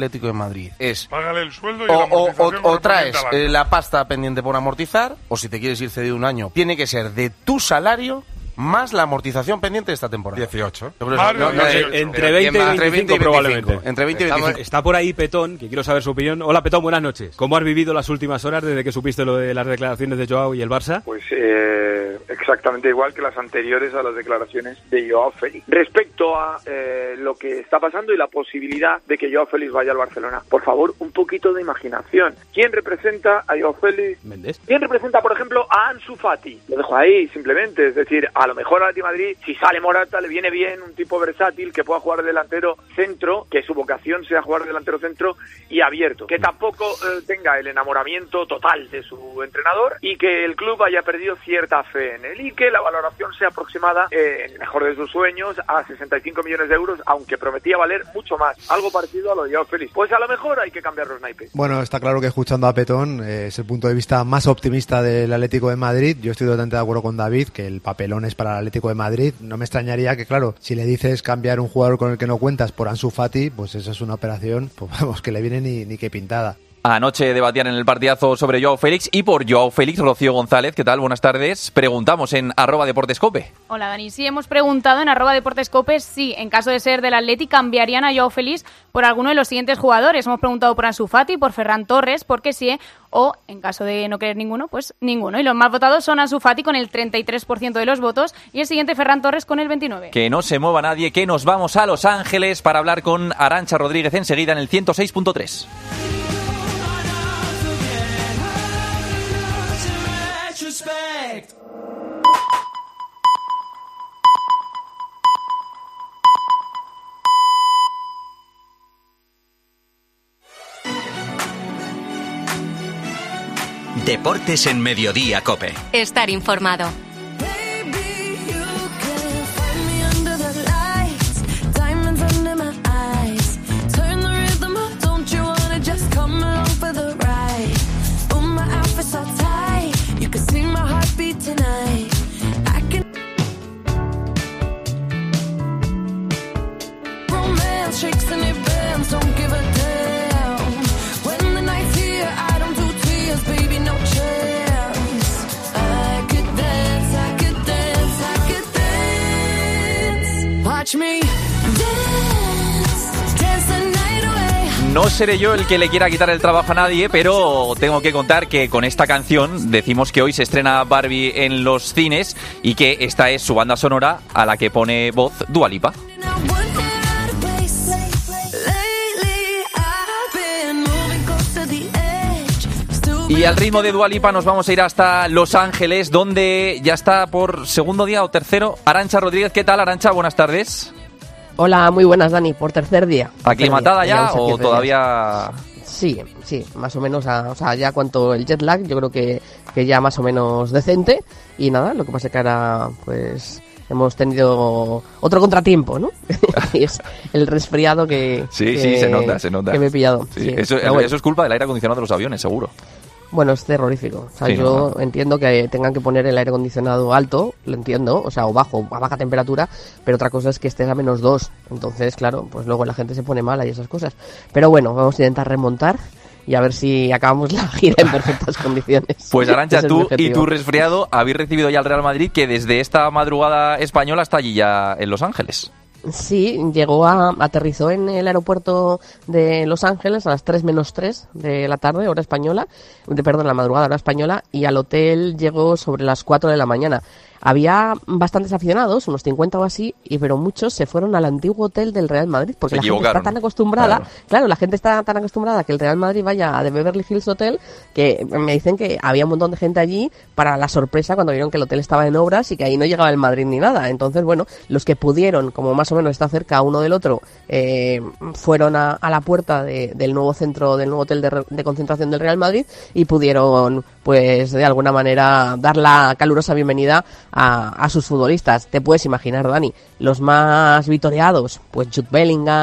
[SPEAKER 17] Madrid. Es
[SPEAKER 18] Págale el sueldo y
[SPEAKER 17] o,
[SPEAKER 18] la
[SPEAKER 17] o,
[SPEAKER 18] amortización
[SPEAKER 17] o, o traes
[SPEAKER 18] correspondiente al
[SPEAKER 17] eh,
[SPEAKER 18] año.
[SPEAKER 17] la pasta pendiente por amortizar, o si te quieres ir cedido un año, tiene que ser de tu salario más la amortización pendiente de esta temporada.
[SPEAKER 20] dieciocho.
[SPEAKER 17] Yo creo que
[SPEAKER 5] No, no, eh, entre veinte y veinticinco probablemente.
[SPEAKER 17] Entre veinte y
[SPEAKER 5] Estamos-
[SPEAKER 17] veinticinco.
[SPEAKER 5] Está por ahí Petón, que quiero saber su opinión. Hola Petón, buenas noches. ¿Cómo has vivido las últimas horas desde que supiste lo de las declaraciones de Joao y el Barça?
[SPEAKER 7] Pues eh, exactamente igual que las anteriores a las declaraciones de Joao Félix. Respecto a eh, lo que está pasando y la posibilidad de que Joao Félix vaya al Barcelona, por favor, un poquito de imaginación. ¿Quién representa a Joao Félix?
[SPEAKER 5] Méndez.
[SPEAKER 7] ¿Quién representa, por ejemplo, a Ansu Fati? Lo dejo ahí, simplemente. Es decir, a lo mejor al Atlético de Madrid, si sale Morata, le viene bien un tipo versátil que pueda jugar de delantero centro, que su vocación sea jugar de delantero centro y abierto. Que tampoco eh, tenga el enamoramiento total de su entrenador y que el club haya perdido cierta fe en él y que la valoración sea aproximada, eh, en el mejor de sus sueños, a sesenta y cinco millones de euros, aunque prometía valer mucho más. Algo parecido a lo de Joao Félix. Pues a lo mejor hay que cambiar los naipes.
[SPEAKER 19] Bueno, está claro que escuchando a Petón eh, es el punto de vista más optimista del Atlético de Madrid. Yo estoy totalmente de acuerdo con David, que el papelón es para el Atlético de Madrid. No me extrañaría que, claro, si le dices cambiar un jugador con el que no cuentas por Ansu Fati, pues esa es una operación, pues vamos, que le viene ni, ni que pintada.
[SPEAKER 4] Anoche debatían en el partidazo sobre Joao Félix y por Joao Félix, Rocío González, ¿qué tal? Buenas tardes. Preguntamos en arroba deportescope.
[SPEAKER 13] Hola Dani, sí hemos preguntado en arroba deportescope si en caso de ser del Atleti cambiarían a Joao Félix por alguno de los siguientes jugadores. Hemos preguntado por Ansu Fati, por Ferran Torres, por Kessie o en caso de no querer ninguno, pues ninguno. Y los más votados son Ansu Fati con el treinta y tres por ciento de los votos y el siguiente Ferran Torres con el veintinueve por ciento.
[SPEAKER 4] Que no se mueva nadie, que nos vamos a Los Ángeles para hablar con Arantxa Rodríguez enseguida en el ciento seis punto tres.
[SPEAKER 1] Deportes en Mediodía COPE.
[SPEAKER 2] Estar informado.
[SPEAKER 4] No seré yo el que le quiera quitar el trabajo a nadie, pero tengo que contar que con esta canción decimos que hoy se estrena Barbie en los cines y que esta es su banda sonora a la que pone voz Dua Lipa. Y al ritmo de Dua Lipa nos vamos a ir hasta Los Ángeles, donde ya está por segundo día o tercero Arantxa Rodríguez. ¿Qué tal, Arantxa? Buenas tardes.
[SPEAKER 21] Hola, muy buenas, Dani, por tercer día.
[SPEAKER 4] ¿Aclimatada ya, ya o todavía...?
[SPEAKER 21] Sí, sí, más o menos, a, o sea, ya cuanto el jet lag, yo creo que, que ya más o menos decente. Y nada, lo que pasa es que ahora, pues, hemos tenido otro contratiempo, ¿no? Y es el resfriado que...
[SPEAKER 4] Sí,
[SPEAKER 21] que,
[SPEAKER 4] sí, se nota, se nota.
[SPEAKER 21] Que me he pillado.
[SPEAKER 4] Sí,
[SPEAKER 21] sí.
[SPEAKER 4] Eso,
[SPEAKER 21] bueno.
[SPEAKER 4] eso es culpa del aire acondicionado de los aviones, seguro.
[SPEAKER 21] Bueno, es terrorífico. O sea,
[SPEAKER 4] sí,
[SPEAKER 21] yo
[SPEAKER 4] no.
[SPEAKER 21] entiendo que tengan que poner el aire acondicionado alto, lo entiendo, o sea, o bajo, a baja temperatura, pero otra cosa es que estés a menos dos. Entonces, claro, pues luego la gente se pone mala y esas cosas. Pero bueno, vamos a intentar remontar y a ver si acabamos la gira en perfectas condiciones.
[SPEAKER 4] Pues Arantxa,
[SPEAKER 21] Ese es
[SPEAKER 4] tú
[SPEAKER 21] mi objetivo.
[SPEAKER 4] y tu resfriado habéis recibido ya al Real Madrid, que desde esta madrugada española está allí ya en Los Ángeles.
[SPEAKER 21] Sí, llegó a, aterrizó en el aeropuerto de Los Ángeles a las tres menos tres de la tarde, hora española, de, perdón, la madrugada, hora española, y al hotel llegó sobre las cuatro de la mañana. Había bastantes aficionados, unos cincuenta o así, y pero muchos se fueron al antiguo hotel del Real Madrid, porque la gente está tan acostumbrada, claro. claro, la gente está tan acostumbrada a que el Real Madrid vaya a The Beverly Hills Hotel, que me dicen que había un montón de gente allí para la sorpresa cuando vieron que el hotel estaba en obras y que ahí no llegaba el Madrid ni nada. Entonces, bueno, los que pudieron, como más o menos está cerca uno del otro, eh, fueron a, a la puerta de, del nuevo centro, del nuevo hotel de, de concentración del Real Madrid y pudieron, pues, de alguna manera dar la calurosa bienvenida A, a sus futbolistas. Te puedes imaginar, Dani, los más vitoreados, pues Jude Bellingham,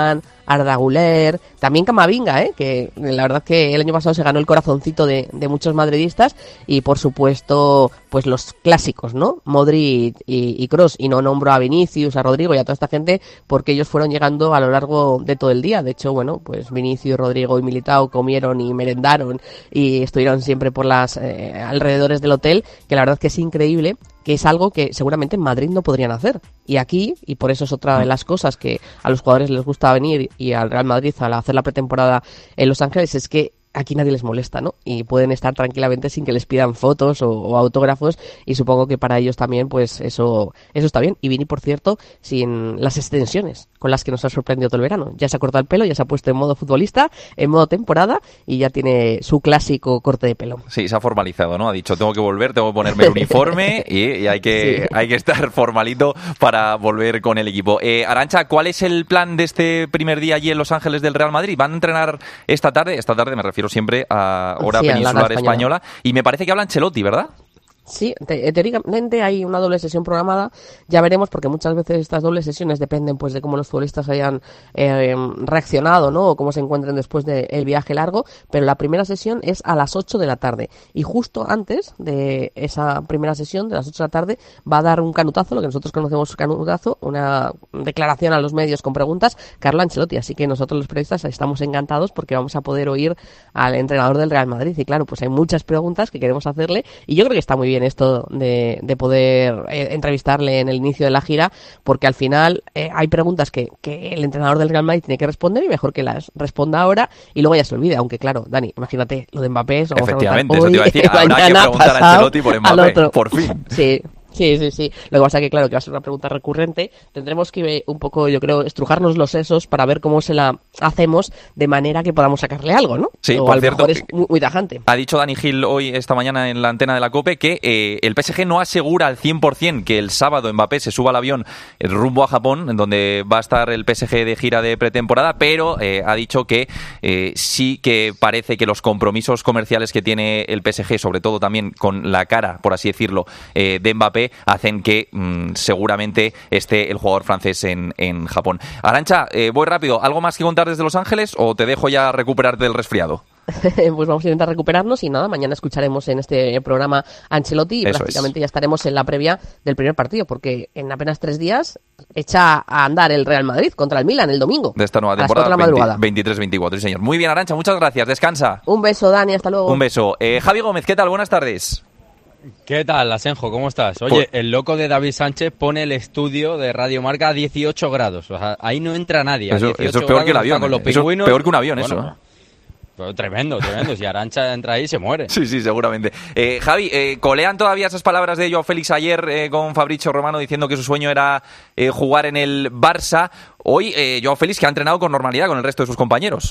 [SPEAKER 21] Arda Güler, también Camavinga, ¿eh? Que la verdad que el año pasado se ganó el corazoncito de, de muchos madridistas, y por supuesto pues los clásicos, ¿no? Modric y, y Kroos, y no nombro a Vinicius, a Rodrigo y a toda esta gente porque ellos fueron llegando a lo largo de todo el día. De hecho, bueno, pues Vinicius, Rodrigo y Militao comieron y merendaron y estuvieron siempre por las eh, alrededores del hotel, que la verdad que es increíble, que es algo que seguramente en Madrid no podrían hacer. Y aquí, y por eso es otra de las cosas que a los jugadores les gusta venir y al Real Madrid al hacer la pretemporada en Los Ángeles, es que aquí nadie les molesta, ¿no? Y pueden estar tranquilamente sin que les pidan fotos o, o autógrafos, y supongo que para ellos también, pues eso eso está bien. Y Vini, por cierto, sin las extensiones con las que nos ha sorprendido todo el verano. Ya se ha cortado el pelo, ya se ha puesto en modo futbolista, en modo temporada, y ya tiene su clásico corte de pelo.
[SPEAKER 4] Sí, se ha formalizado, ¿no? Ha dicho, tengo que volver, tengo que ponerme el uniforme y, y hay que sí. hay que estar formalito para volver con el equipo. Eh, Arantxa, ¿cuál es el plan de este primer día allí en Los Ángeles del Real Madrid? ¿Van a entrenar esta tarde? Esta tarde me refiero siempre a hora sí, peninsular española. española. Y me parece que habla Ancelotti, ¿verdad?
[SPEAKER 21] Sí, te, teóricamente hay una doble sesión programada, ya veremos, porque muchas veces estas dobles sesiones dependen pues de cómo los futbolistas hayan eh, reaccionado, ¿no? O cómo se encuentren después del viaje largo, pero la primera sesión es a las ocho de la tarde, y justo antes de esa primera sesión, de las ocho de la tarde, va a dar un canutazo, lo que nosotros conocemos canutazo, una declaración a los medios con preguntas, Carlo Ancelotti, así que nosotros los periodistas estamos encantados porque vamos a poder oír al entrenador del Real Madrid, y claro, pues hay muchas preguntas que queremos hacerle, y yo creo que está muy bien esto de, de poder eh, entrevistarle en el inicio de la gira, porque al final eh, hay preguntas que, que el entrenador del Real Madrid tiene que responder, y mejor que las responda ahora y luego ya se olvida. Aunque claro, Dani, imagínate lo de Mbappé,
[SPEAKER 4] efectivamente, eso te iba a decir, habrá que preguntar a Ancelotti por Mbappé, por fin.
[SPEAKER 21] Sí. Sí, sí, sí. Lo que pasa es que, claro, que va a ser una pregunta recurrente. Tendremos que un poco, yo creo, estrujarnos los sesos para ver cómo se la hacemos de manera que podamos sacarle algo, ¿no?
[SPEAKER 4] Sí,
[SPEAKER 21] o
[SPEAKER 4] por
[SPEAKER 21] a lo
[SPEAKER 4] cierto,
[SPEAKER 21] mejor es muy, muy tajante.
[SPEAKER 4] Ha dicho Dani Gil hoy, esta mañana, en la antena de la COPE, que eh, el P S G no asegura al cien por ciento que el sábado Mbappé se suba al avión rumbo a Japón, en donde va a estar el P S G de gira de pretemporada, pero eh, ha dicho que eh, sí que parece que los compromisos comerciales que tiene el P S G, sobre todo también con la cara, por así decirlo, eh, de Mbappé, hacen que mmm, seguramente esté el jugador francés en, en Japón. Arantxa, eh, voy rápido. ¿Algo más que contar desde Los Ángeles o te dejo ya recuperarte del resfriado?
[SPEAKER 21] Pues vamos a intentar recuperarnos y nada, mañana escucharemos en este programa a Ancelotti y Eso prácticamente es. ya estaremos en la previa del primer partido, porque en apenas tres días echa a andar el Real Madrid contra el Milan el domingo.
[SPEAKER 4] De esta nueva temporada, veintitrés veinticuatro, sí señor. Muy bien, Arantxa, muchas gracias, descansa.
[SPEAKER 21] Un beso, Dani, hasta luego.
[SPEAKER 4] Un beso. Eh, Javi Gómez, ¿qué tal? Buenas tardes.
[SPEAKER 8] ¿Qué tal, Asenjo? ¿Cómo estás? Oye, el loco de David Sánchez pone el estudio de Radio Marca a dieciocho grados. O sea, ahí no entra nadie.
[SPEAKER 4] Eso, eso es peor que el avión. Con los eso es peor que un avión, bueno, eso.
[SPEAKER 8] Pero tremendo, tremendo. Si Arantxa entra ahí, se muere.
[SPEAKER 4] Sí, sí, seguramente. Eh, Javi, eh, ¿colean todavía esas palabras de Joao Félix ayer eh, con Fabrizio Romano diciendo que su sueño era eh, jugar en el Barça? Hoy, eh, Joao Félix, que ha entrenado con normalidad con el resto de sus compañeros.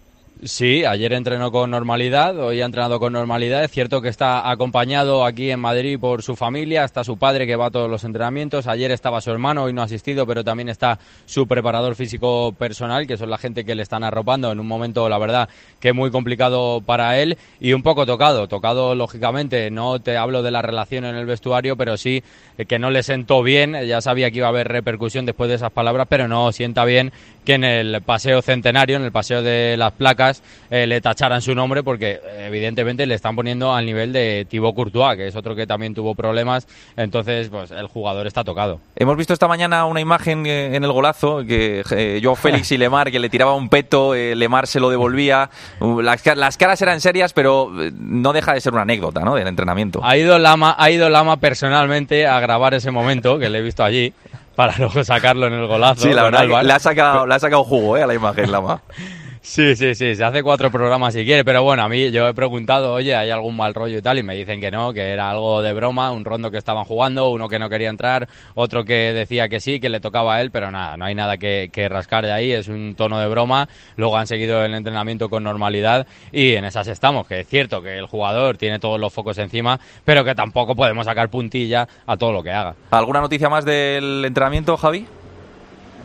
[SPEAKER 8] Sí, ayer entrenó con normalidad, hoy ha entrenado con normalidad. Es cierto que está acompañado aquí en Madrid por su familia, está su padre que va a todos los entrenamientos. Ayer estaba su hermano, hoy no ha asistido, pero también está su preparador físico personal, que son la gente que le están arropando en un momento, la verdad, que muy complicado para él y un poco tocado. Tocado, lógicamente, no te hablo de la relación en el vestuario, pero sí que no le sentó bien. Ya sabía que iba a haber repercusión después de esas palabras, pero no sienta bien que en el paseo centenario, en el paseo de las placas, eh, le tacharan su nombre, porque evidentemente le están poniendo al nivel de Thibaut Courtois, que es otro que también tuvo problemas. Entonces, pues el jugador está tocado.
[SPEAKER 4] Hemos visto esta mañana una imagen eh, en el golazo, que eh, Joao Félix y Lemar, que le tiraba un peto, eh, Lemar se lo devolvía. Uh, las, las caras eran serias, pero no deja de ser una anécdota, ¿no?, del entrenamiento.
[SPEAKER 8] Ha ido Lama, ha ido Lama personalmente a grabar ese momento, que le he visto allí, para luego sacarlo en el golazo.
[SPEAKER 4] Sí, la verdad, le ha sacado, le ha sacado jugo eh, a la imagen, Lama.
[SPEAKER 8] Sí, sí, sí, se hace cuatro programas si quiere, pero bueno, a mí yo he preguntado, oye, ¿hay algún mal rollo y tal? Y me dicen que no, que era algo de broma, un rondo que estaban jugando, uno que no quería entrar, otro que decía que sí, que le tocaba a él, pero nada, no hay nada que, que rascar de ahí, es un tono de broma. Luego han seguido el entrenamiento con normalidad y en esas estamos, que es cierto que el jugador tiene todos los focos encima, pero que tampoco podemos sacar puntilla a todo lo que haga.
[SPEAKER 4] ¿Alguna noticia más del entrenamiento, Javi?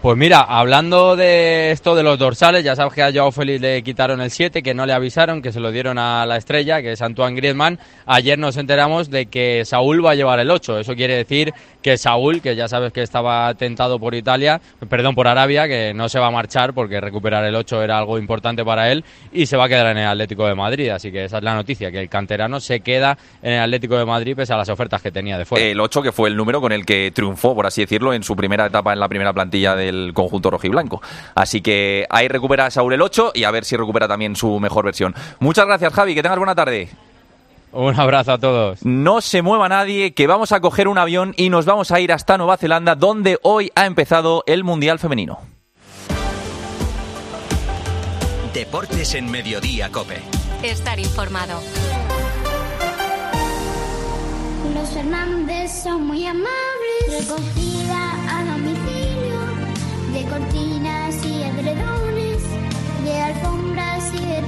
[SPEAKER 8] Pues mira, hablando de esto de los dorsales, ya sabes que a Joao Félix le quitaron el siete, que no le avisaron, que se lo dieron a la estrella, que es Antoine Griezmann. Ayer nos enteramos de que Saúl va a llevar el ocho. Eso quiere decir que Saúl, que ya sabes que estaba tentado por Italia, perdón, por Arabia, que no se va a marchar porque recuperar el ocho era algo importante para él y se va a quedar en el Atlético de Madrid. Así que esa es la noticia, que el canterano se queda en el Atlético de Madrid pese a las ofertas que tenía de fuera.
[SPEAKER 4] El ocho, que fue el número con el que triunfó, por así decirlo, en su primera etapa en la primera plantilla del el conjunto rojiblanco. Así que ahí recupera Saúl el ocho y a ver si recupera también su mejor versión. Muchas gracias, Javi, que tengas buena tarde.
[SPEAKER 8] Un abrazo a todos.
[SPEAKER 4] No se mueva nadie, que vamos a coger un avión y nos vamos a ir hasta Nueva Zelanda, donde hoy ha empezado el Mundial Femenino.
[SPEAKER 1] Deportes en Mediodía COPE.
[SPEAKER 2] Estar informado.
[SPEAKER 9] Los Fernández son muy amables. Recogida a domicilio de cortinas y edredones, de alfombras y de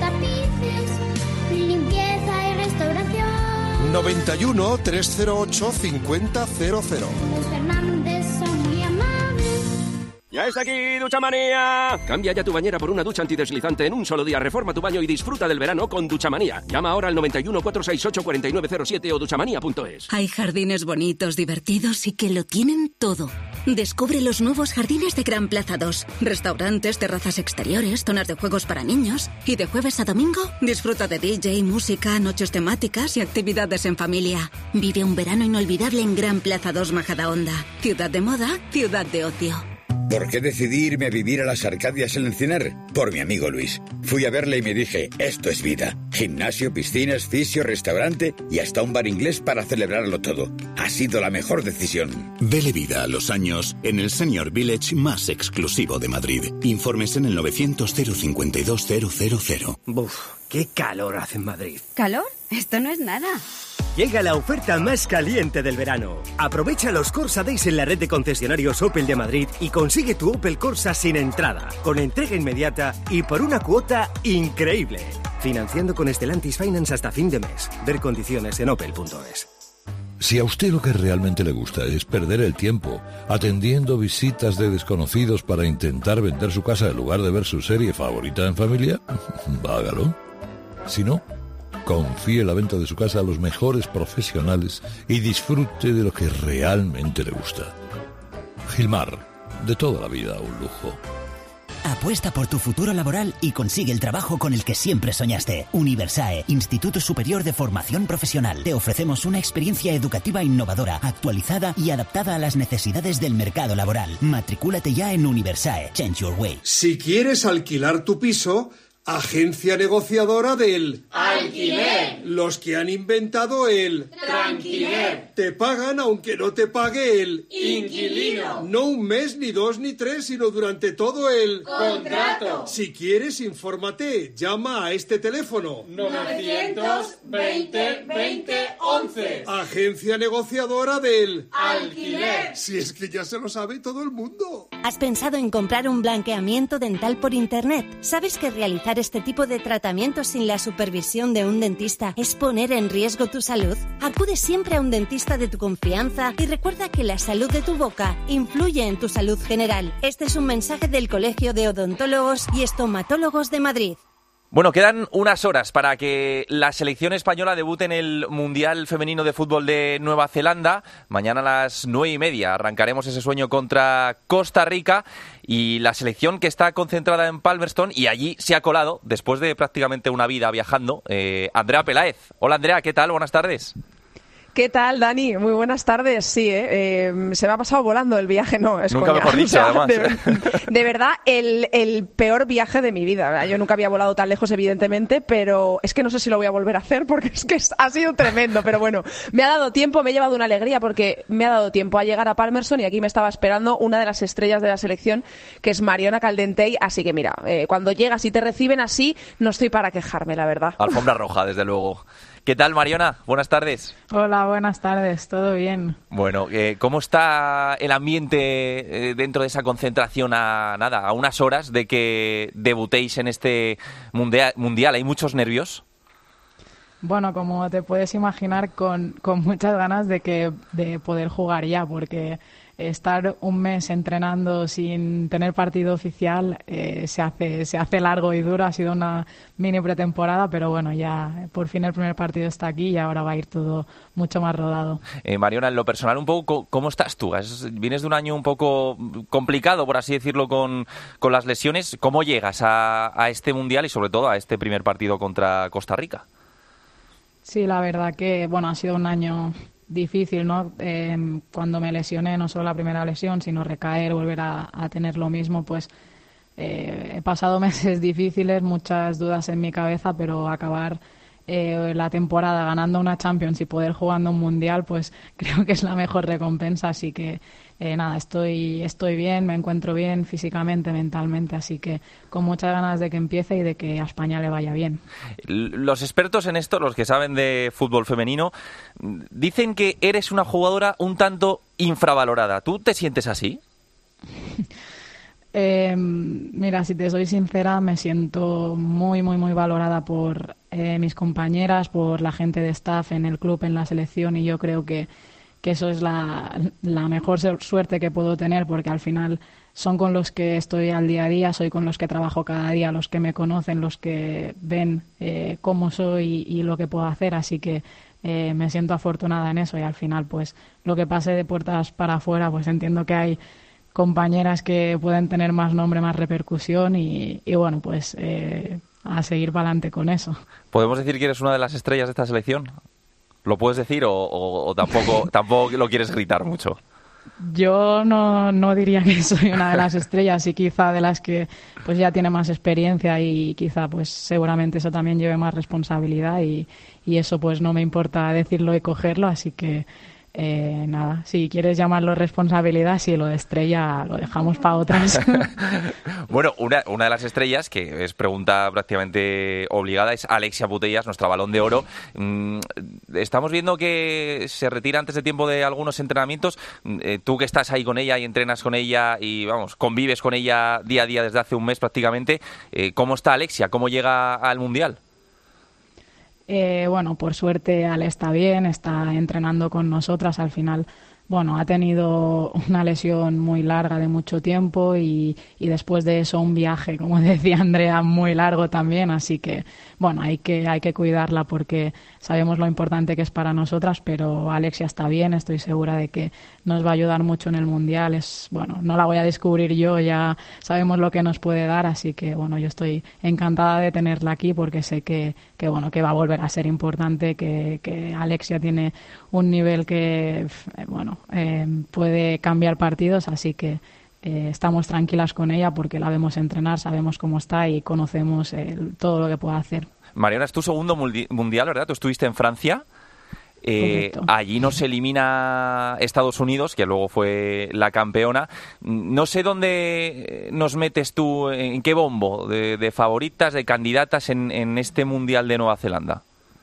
[SPEAKER 9] tapices, limpieza y restauración.
[SPEAKER 10] noventa y uno, trescientos ocho, cincuenta cero cero.
[SPEAKER 9] Los Fernández son muy amables.
[SPEAKER 12] ¡Ya está aquí, Duchamanía! Cambia ya tu bañera por una ducha antideslizante en un solo día. Reforma tu baño y disfruta del verano con Duchamanía. Llama ahora al noventa y uno, cuatrocientos sesenta y ocho, cuarenta y nueve cero siete o duchamanía punto es.
[SPEAKER 22] Hay jardines bonitos, divertidos y que lo tienen todo. Descubre los nuevos jardines de Gran Plaza dos. Restaurantes, terrazas exteriores, zonas de juegos para niños. Y de jueves a domingo, disfruta de D J, música, noches temáticas y actividades en familia. Vive un verano inolvidable en Gran Plaza dos Majadahonda. Ciudad de moda, ciudad de ocio.
[SPEAKER 23] ¿Por qué decidí irme a vivir a las Arcadias en Encinar? Por mi amigo Luis. Fui a verle y me dije, esto es vida. Gimnasio, piscinas, fisio, restaurante y hasta un bar inglés para celebrarlo todo. Ha sido la mejor decisión.
[SPEAKER 24] Dele vida a los años en el Senior Village más exclusivo de Madrid. Informes en el novecientos, cero cincuenta y dos, cero cero cero.
[SPEAKER 25] Buf, qué calor hace en Madrid.
[SPEAKER 22] ¿Calor? Esto no es nada.
[SPEAKER 25] Llega la oferta más caliente del verano. Aprovecha los Corsa Days en la red de concesionarios Opel de Madrid y consigue tu Opel Corsa sin entrada, con entrega inmediata y por una cuota increíble. Financiando con Stellantis Finance hasta fin de mes. Ver condiciones en opel punto es.
[SPEAKER 26] Si a usted lo que realmente le gusta es perder el tiempo atendiendo visitas de desconocidos para intentar vender su casa en lugar de ver su serie favorita en familia, hágalo. Si no, confíe la venta de su casa a los mejores profesionales y disfrute de lo que realmente le gusta. Gilmar, de toda la vida un lujo.
[SPEAKER 27] Apuesta por tu futuro laboral y consigue el trabajo con el que siempre soñaste. Universae, Instituto Superior de Formación Profesional. Te ofrecemos una experiencia educativa innovadora, actualizada y adaptada a las necesidades del mercado laboral. Matricúlate ya en Universae. Change your way.
[SPEAKER 10] Si quieres alquilar tu piso, agencia negociadora del
[SPEAKER 9] alquiler.
[SPEAKER 10] Los que han inventado el
[SPEAKER 9] tranquiler.
[SPEAKER 10] Te pagan aunque no te pague el
[SPEAKER 9] inquilino.
[SPEAKER 10] No un mes, ni dos, ni tres, sino durante todo el
[SPEAKER 9] contrato.
[SPEAKER 10] Si quieres, infórmate. Llama a este teléfono.
[SPEAKER 9] novecientos veinte veinte once.
[SPEAKER 10] Agencia negociadora del
[SPEAKER 9] alquiler.
[SPEAKER 10] Si es que ya se lo sabe todo el mundo.
[SPEAKER 22] ¿Has pensado en comprar un blanqueamiento dental por internet? ¿Sabes que realizar este tipo de tratamientos sin la supervisión de un dentista es poner en riesgo tu salud? Acude siempre a un dentista de tu confianza y recuerda que la salud de tu boca influye en tu salud general. Este es un mensaje del Colegio de Odontólogos y Estomatólogos de Madrid.
[SPEAKER 4] Bueno, quedan unas horas para que la selección española debute en el Mundial Femenino de Fútbol de Nueva Zelanda. Mañana a las nueve y media arrancaremos ese sueño contra Costa Rica y la selección que está concentrada en Palmerston y allí se ha colado, después de prácticamente una vida viajando, eh, Andrea Peláez. Hola Andrea, ¿qué tal? Buenas tardes.
[SPEAKER 28] ¿Qué tal, Dani? Muy buenas tardes. Sí, ¿eh? Eh, se me ha pasado volando el viaje, no, es
[SPEAKER 4] Nunca
[SPEAKER 28] coña.
[SPEAKER 4] mejor dicho,
[SPEAKER 28] o sea,
[SPEAKER 4] además.
[SPEAKER 28] De, de verdad, el, el peor viaje de mi vida. Yo nunca había volado tan lejos, evidentemente, pero es que no sé si lo voy a volver a hacer porque es que ha sido tremendo. Pero bueno, me ha dado tiempo, me he llevado una alegría porque me ha dado tiempo a llegar a Palmerston y aquí me estaba esperando una de las estrellas de la selección, que es Mariona Caldentey. Así que mira, eh, cuando llegas y te reciben así, no estoy para quejarme, la verdad.
[SPEAKER 4] Alfombra roja, desde luego. ¿Qué tal, Mariona? Buenas tardes.
[SPEAKER 31] Hola, buenas tardes. ¿Todo bien?
[SPEAKER 4] Bueno, eh, ¿cómo está el ambiente eh, dentro de esa concentración a nada, a unas horas de que debutéis en este mundial? mundial? ¿Hay muchos nervios?
[SPEAKER 31] Bueno, como te puedes imaginar, con, con muchas ganas de que de poder jugar ya, porque estar un mes entrenando sin tener partido oficial eh, se hace se hace largo y duro. Ha sido una mini pretemporada, pero bueno, ya por fin el primer partido está aquí y ahora va a ir todo mucho más rodado.
[SPEAKER 4] Eh, Mariona, en lo personal, un poco, ¿cómo estás tú? Es, vienes de un año un poco complicado, por así decirlo, con, con las lesiones. ¿Cómo llegas a, a este Mundial y sobre todo a este primer partido contra Costa Rica?
[SPEAKER 31] Sí, la verdad que bueno, ha sido un año difícil, ¿no? Eh, cuando me lesioné, no solo la primera lesión, sino recaer, volver a, a tener lo mismo, pues eh, he pasado meses difíciles, muchas dudas en mi cabeza, pero acabar eh, la temporada ganando una Champions y poder jugando un Mundial, pues creo que es la mejor recompensa, así que eh, nada, estoy, estoy bien, me encuentro bien físicamente, mentalmente, así que con muchas ganas de que empiece y de que a España le vaya bien.
[SPEAKER 4] Los expertos en esto, los que saben de fútbol femenino, dicen que eres una jugadora un tanto infravalorada. ¿Tú te sientes así?
[SPEAKER 31] Eh, mira, si te soy sincera, me siento muy, muy, muy valorada por eh, mis compañeras, por la gente de staff en el club, en la selección, y yo creo que, que eso es la, la mejor suerte que puedo tener, porque al final son con los que estoy al día a día, soy con los que trabajo cada día, los que me conocen, los que ven eh, cómo soy y, y lo que puedo hacer, así que eh, me siento afortunada en eso, y al final pues lo que pase de puertas para afuera, pues entiendo que hay compañeras que pueden tener más nombre, más repercusión y, y bueno, pues eh, a seguir para adelante con eso.
[SPEAKER 4] ¿Podemos decir que eres una de las estrellas de esta selección? ¿Lo puedes decir o, o, o tampoco, tampoco lo quieres gritar mucho?
[SPEAKER 31] Yo no, no diría que soy una de las estrellas, y quizá de las que pues ya tiene más experiencia, y quizá pues seguramente eso también lleve más responsabilidad, y, y eso pues no me importa decirlo y cogerlo, así que Eh, nada, si quieres llamarlo responsabilidad, sí, lo de estrella lo dejamos para otras.
[SPEAKER 4] Bueno, una, una de las estrellas, que es pregunta prácticamente obligada, es Alexia Putellas, nuestra Balón de Oro. Mm, estamos viendo que se retira antes de tiempo de algunos entrenamientos. Eh, tú que estás ahí con ella y entrenas con ella y, vamos, convives con ella día a día desde hace un mes prácticamente, eh, ¿cómo está Alexia? ¿Cómo llega al Mundial?
[SPEAKER 31] Eh, bueno, por suerte Ale está bien, está entrenando con nosotras. Al final, bueno, ha tenido una lesión muy larga de mucho tiempo y, y después de eso un viaje, como decía Andrea, muy largo también, así que bueno, hay que, hay que cuidarla porque sabemos lo importante que es para nosotras, pero Alexia está bien, estoy segura de que nos va a ayudar mucho en el Mundial. Es, bueno, no la voy a descubrir yo, ya sabemos lo que nos puede dar, así que bueno, yo estoy encantada de tenerla aquí porque sé que, que bueno, que va a volver a ser importante, que, que Alexia tiene un nivel que, bueno, eh, puede cambiar partidos, así que eh, estamos tranquilas con ella porque la vemos entrenar, sabemos cómo está y conocemos eh, todo lo que puede hacer.
[SPEAKER 4] Mariona, es tu segundo mundial, ¿verdad? Tú estuviste en Francia. Eh, allí nos elimina Estados Unidos, que luego fue la campeona. No sé dónde nos metes tú, en qué bombo de, de favoritas, de candidatas en, en este Mundial de Nueva Zelanda.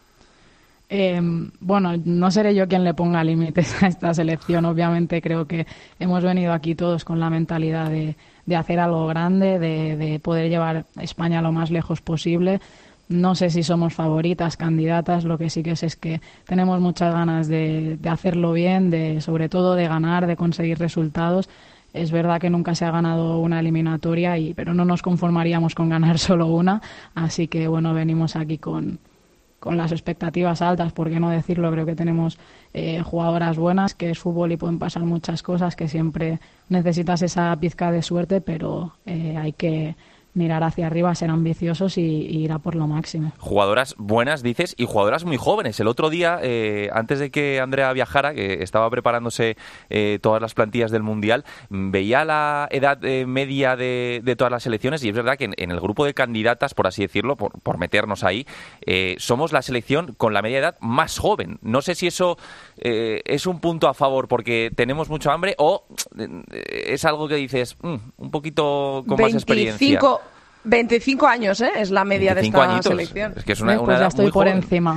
[SPEAKER 31] Eh, bueno, no seré yo quien le ponga límites a esta selección. Obviamente creo que hemos venido aquí todos con la mentalidad de, de hacer algo grande, de, de poder llevar a España lo más lejos posible. No sé si somos favoritas, candidatas, lo que sí que sé es que tenemos muchas ganas de, de hacerlo bien, de sobre todo de ganar, de conseguir resultados. Es verdad que nunca se ha ganado una eliminatoria, y, pero no nos conformaríamos con ganar solo una, así que bueno, venimos aquí con, con las expectativas altas, por qué no decirlo. Creo que tenemos eh, jugadoras buenas, que es fútbol y pueden pasar muchas cosas, que siempre necesitas esa pizca de suerte, pero eh, hay que mirar hacia arriba, ser ambiciosos y, y ir a por lo máximo.
[SPEAKER 4] Jugadoras buenas, dices, y jugadoras muy jóvenes. El otro día, eh, antes de que Andrea viajara, que estaba preparándose eh, todas las plantillas del Mundial, veía la edad eh, media de, de todas las selecciones, y es verdad que en, en el grupo de candidatas, por así decirlo, por, por meternos ahí, eh, somos la selección con la media edad más joven. No sé si eso eh, es un punto a favor porque tenemos mucho hambre, o eh, es algo que dices, mmm, un poquito con más experiencia.
[SPEAKER 28] veinticinco años, ¿eh? Es la media de esta
[SPEAKER 4] añitos.
[SPEAKER 28] Selección.
[SPEAKER 4] Es que es una,
[SPEAKER 31] pues
[SPEAKER 4] una
[SPEAKER 31] ya
[SPEAKER 4] edad
[SPEAKER 31] estoy
[SPEAKER 4] muy
[SPEAKER 31] por
[SPEAKER 4] joven.
[SPEAKER 31] encima.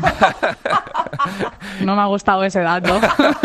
[SPEAKER 31] No me ha gustado ese dato.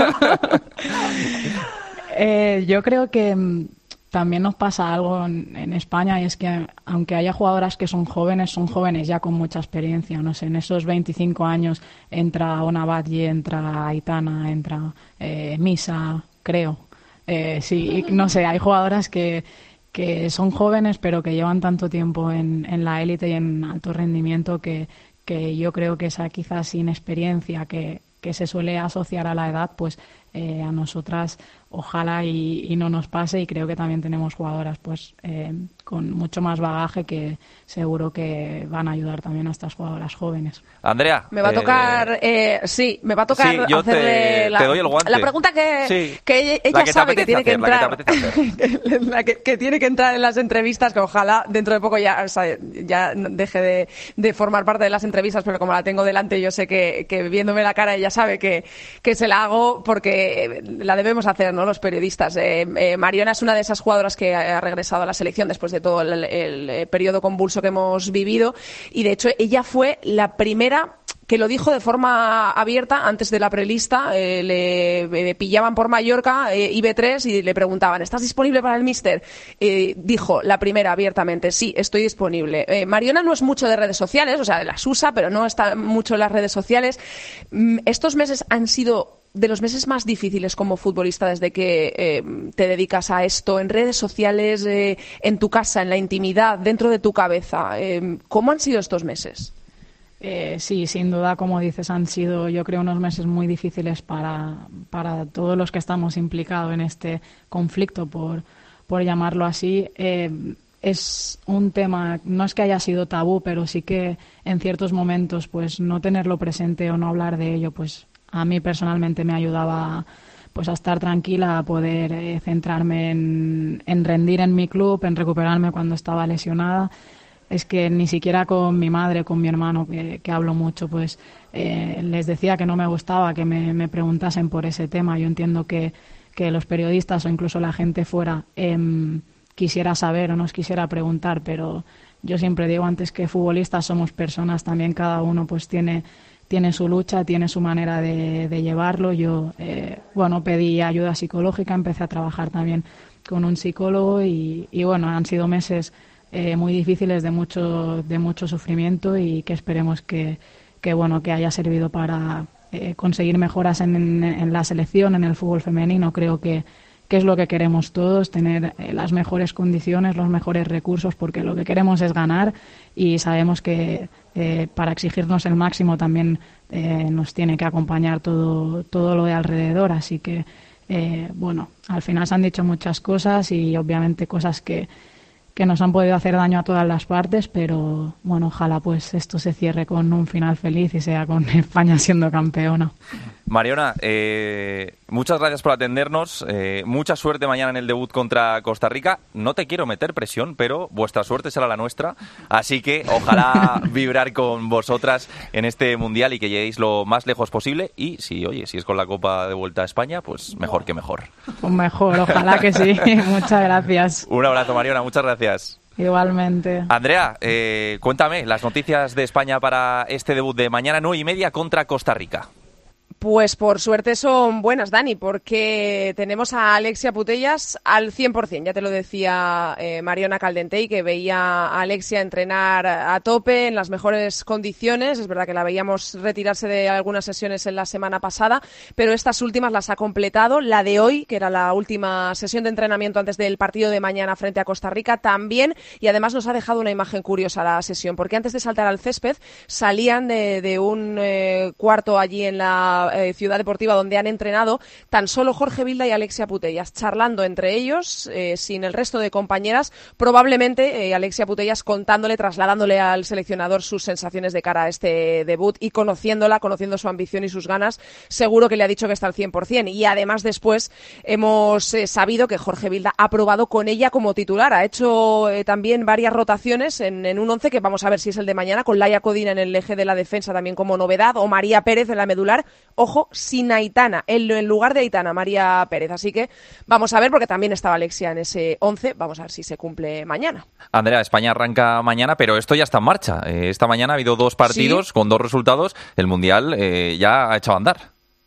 [SPEAKER 31] eh, yo creo que mm, también nos pasa algo en, en España, y es que aunque haya jugadoras que son jóvenes, son jóvenes ya con mucha experiencia. No sé, en esos veinticinco años entra Ona Batlle, entra Aitana, entra eh, Misa, creo. eh, sí, no sé, hay jugadoras que, que son jóvenes pero que llevan tanto tiempo en, en la élite y en alto rendimiento que, que yo creo que esa quizás inexperiencia que, que se suele asociar a la edad, pues eh, a nosotras ojalá y, y no nos pase, y creo que también tenemos jugadoras pues eh, con mucho más bagaje que seguro que van a ayudar también a estas jugadoras jóvenes.
[SPEAKER 4] Andrea.
[SPEAKER 28] Me va a tocar, eh, sí, me va a tocar
[SPEAKER 4] sí, yo
[SPEAKER 28] hacerle
[SPEAKER 4] te,
[SPEAKER 28] la,
[SPEAKER 4] te doy el guante.
[SPEAKER 28] la pregunta que,
[SPEAKER 4] sí.
[SPEAKER 28] que ella, ella
[SPEAKER 4] que
[SPEAKER 28] sabe que tiene
[SPEAKER 4] hacer,
[SPEAKER 28] que entrar,
[SPEAKER 4] la que, te hacer.
[SPEAKER 28] la que, que tiene que entrar en las entrevistas, que ojalá dentro de poco ya, o sea, ya deje de, de formar parte de las entrevistas, pero como la tengo delante, yo sé que, que viéndome la cara ella sabe que, que se la hago porque la debemos hacer, ¿no? Los periodistas. Eh, eh, Mariona es una de esas jugadoras que ha regresado a la selección después de todo el, el, el periodo convulso que hemos vivido, y de hecho ella fue la primera que lo dijo de forma abierta antes de la prelista. Eh, le eh, pillaban por Mallorca, eh, I B tres, y le preguntaban, ¿estás disponible para el míster? Eh, dijo la primera abiertamente, sí, estoy disponible. Eh, Mariona no es mucho de redes sociales, o sea, las usa, pero no está mucho en las redes sociales. Mm, estos meses han sido de los meses más difíciles como futbolista desde que eh, te dedicas a esto, en redes sociales, eh, en tu casa, en la intimidad, dentro de tu cabeza. Eh, ¿Cómo han sido estos meses?
[SPEAKER 31] Eh, sí, sin duda, como dices, han sido, yo creo, unos meses muy difíciles para, para todos los que estamos implicados en este conflicto, por, por llamarlo así. Eh, es un tema, no es que haya sido tabú, pero sí que en ciertos momentos, pues no tenerlo presente o no hablar de ello, pues a mí personalmente me ayudaba pues a estar tranquila, a poder eh, centrarme en, en rendir en mi club, en recuperarme cuando estaba lesionada. Es que ni siquiera con mi madre, con mi hermano, que, que hablo mucho, pues eh, les decía que no me gustaba que me, me preguntasen por ese tema. Yo entiendo que, que los periodistas o incluso la gente fuera eh, quisiera saber o nos quisiera preguntar, pero yo siempre digo, antes que futbolistas somos personas, también cada uno pues tiene... tiene su lucha, tiene su manera de, de llevarlo. Yo, eh, bueno, pedí ayuda psicológica, empecé a trabajar también con un psicólogo y, y bueno, han sido meses eh, muy difíciles, de mucho, de mucho sufrimiento, y que esperemos que, que, bueno, que haya servido para eh, conseguir mejoras en, en la selección, en el fútbol femenino. Creo que, que es lo que queremos todos, tener eh, las mejores condiciones, los mejores recursos, porque lo que queremos es ganar, y sabemos que eh, para exigirnos el máximo también eh, nos tiene que acompañar todo, todo lo de alrededor. Así que, eh, bueno, al final se han dicho muchas cosas y obviamente cosas que, que nos han podido hacer daño a todas las partes, pero bueno, ojalá pues esto se cierre con un final feliz y sea con España siendo campeona.
[SPEAKER 4] Mariona, eh, muchas gracias por atendernos, eh, mucha suerte mañana en el debut contra Costa Rica. No te quiero meter presión, pero vuestra suerte será la nuestra, así que ojalá vibrar con vosotras en este Mundial y que lleguéis lo más lejos posible, y si, oye, si es con la Copa de vuelta a España, pues mejor que mejor.
[SPEAKER 31] Pues mejor, ojalá que sí. Muchas gracias.
[SPEAKER 4] Un abrazo, Mariona, muchas gracias.
[SPEAKER 31] Igualmente.
[SPEAKER 4] Andrea, eh, cuéntame las noticias de España para este debut de mañana nueve y media contra Costa Rica.
[SPEAKER 28] Pues por suerte son buenas, Dani, porque tenemos a Alexia Putellas al cien por ciento. Ya te lo decía eh, Mariona Caldentey, que veía a Alexia entrenar a tope, en las mejores condiciones. Es verdad que la veíamos retirarse de algunas sesiones en la semana pasada, pero estas últimas las ha completado. La de hoy, que era la última sesión de entrenamiento antes del partido de mañana frente a Costa Rica, también. Y además nos ha dejado una imagen curiosa la sesión, porque antes de saltar al césped salían de, de un eh, cuarto allí en la Eh, ciudad deportiva donde han entrenado tan solo Jorge Vilda y Alexia Putellas, charlando entre ellos, eh, sin el resto de compañeras, probablemente eh, Alexia Putellas contándole, trasladándole al seleccionador sus sensaciones de cara a este debut, y conociéndola, conociendo su ambición y sus ganas, seguro que le ha dicho que está al cien por ciento. Y además después hemos eh, sabido que Jorge Vilda ha probado con ella como titular, ha hecho eh, también varias rotaciones en, en un once que vamos a ver si es el de mañana, con Laia Codina en el eje de la defensa también como novedad, o María Pérez en la medular. Ojo, sin Aitana, en, en lugar de Aitana, María Pérez. Así que vamos a ver, porque también estaba Alexia en ese once. Vamos a ver si se cumple mañana.
[SPEAKER 4] Andrea, España arranca mañana, pero esto ya está en marcha. Eh, esta mañana ha habido dos partidos, ¿sí?, con dos resultados. El Mundial eh, ya ha echado a andar.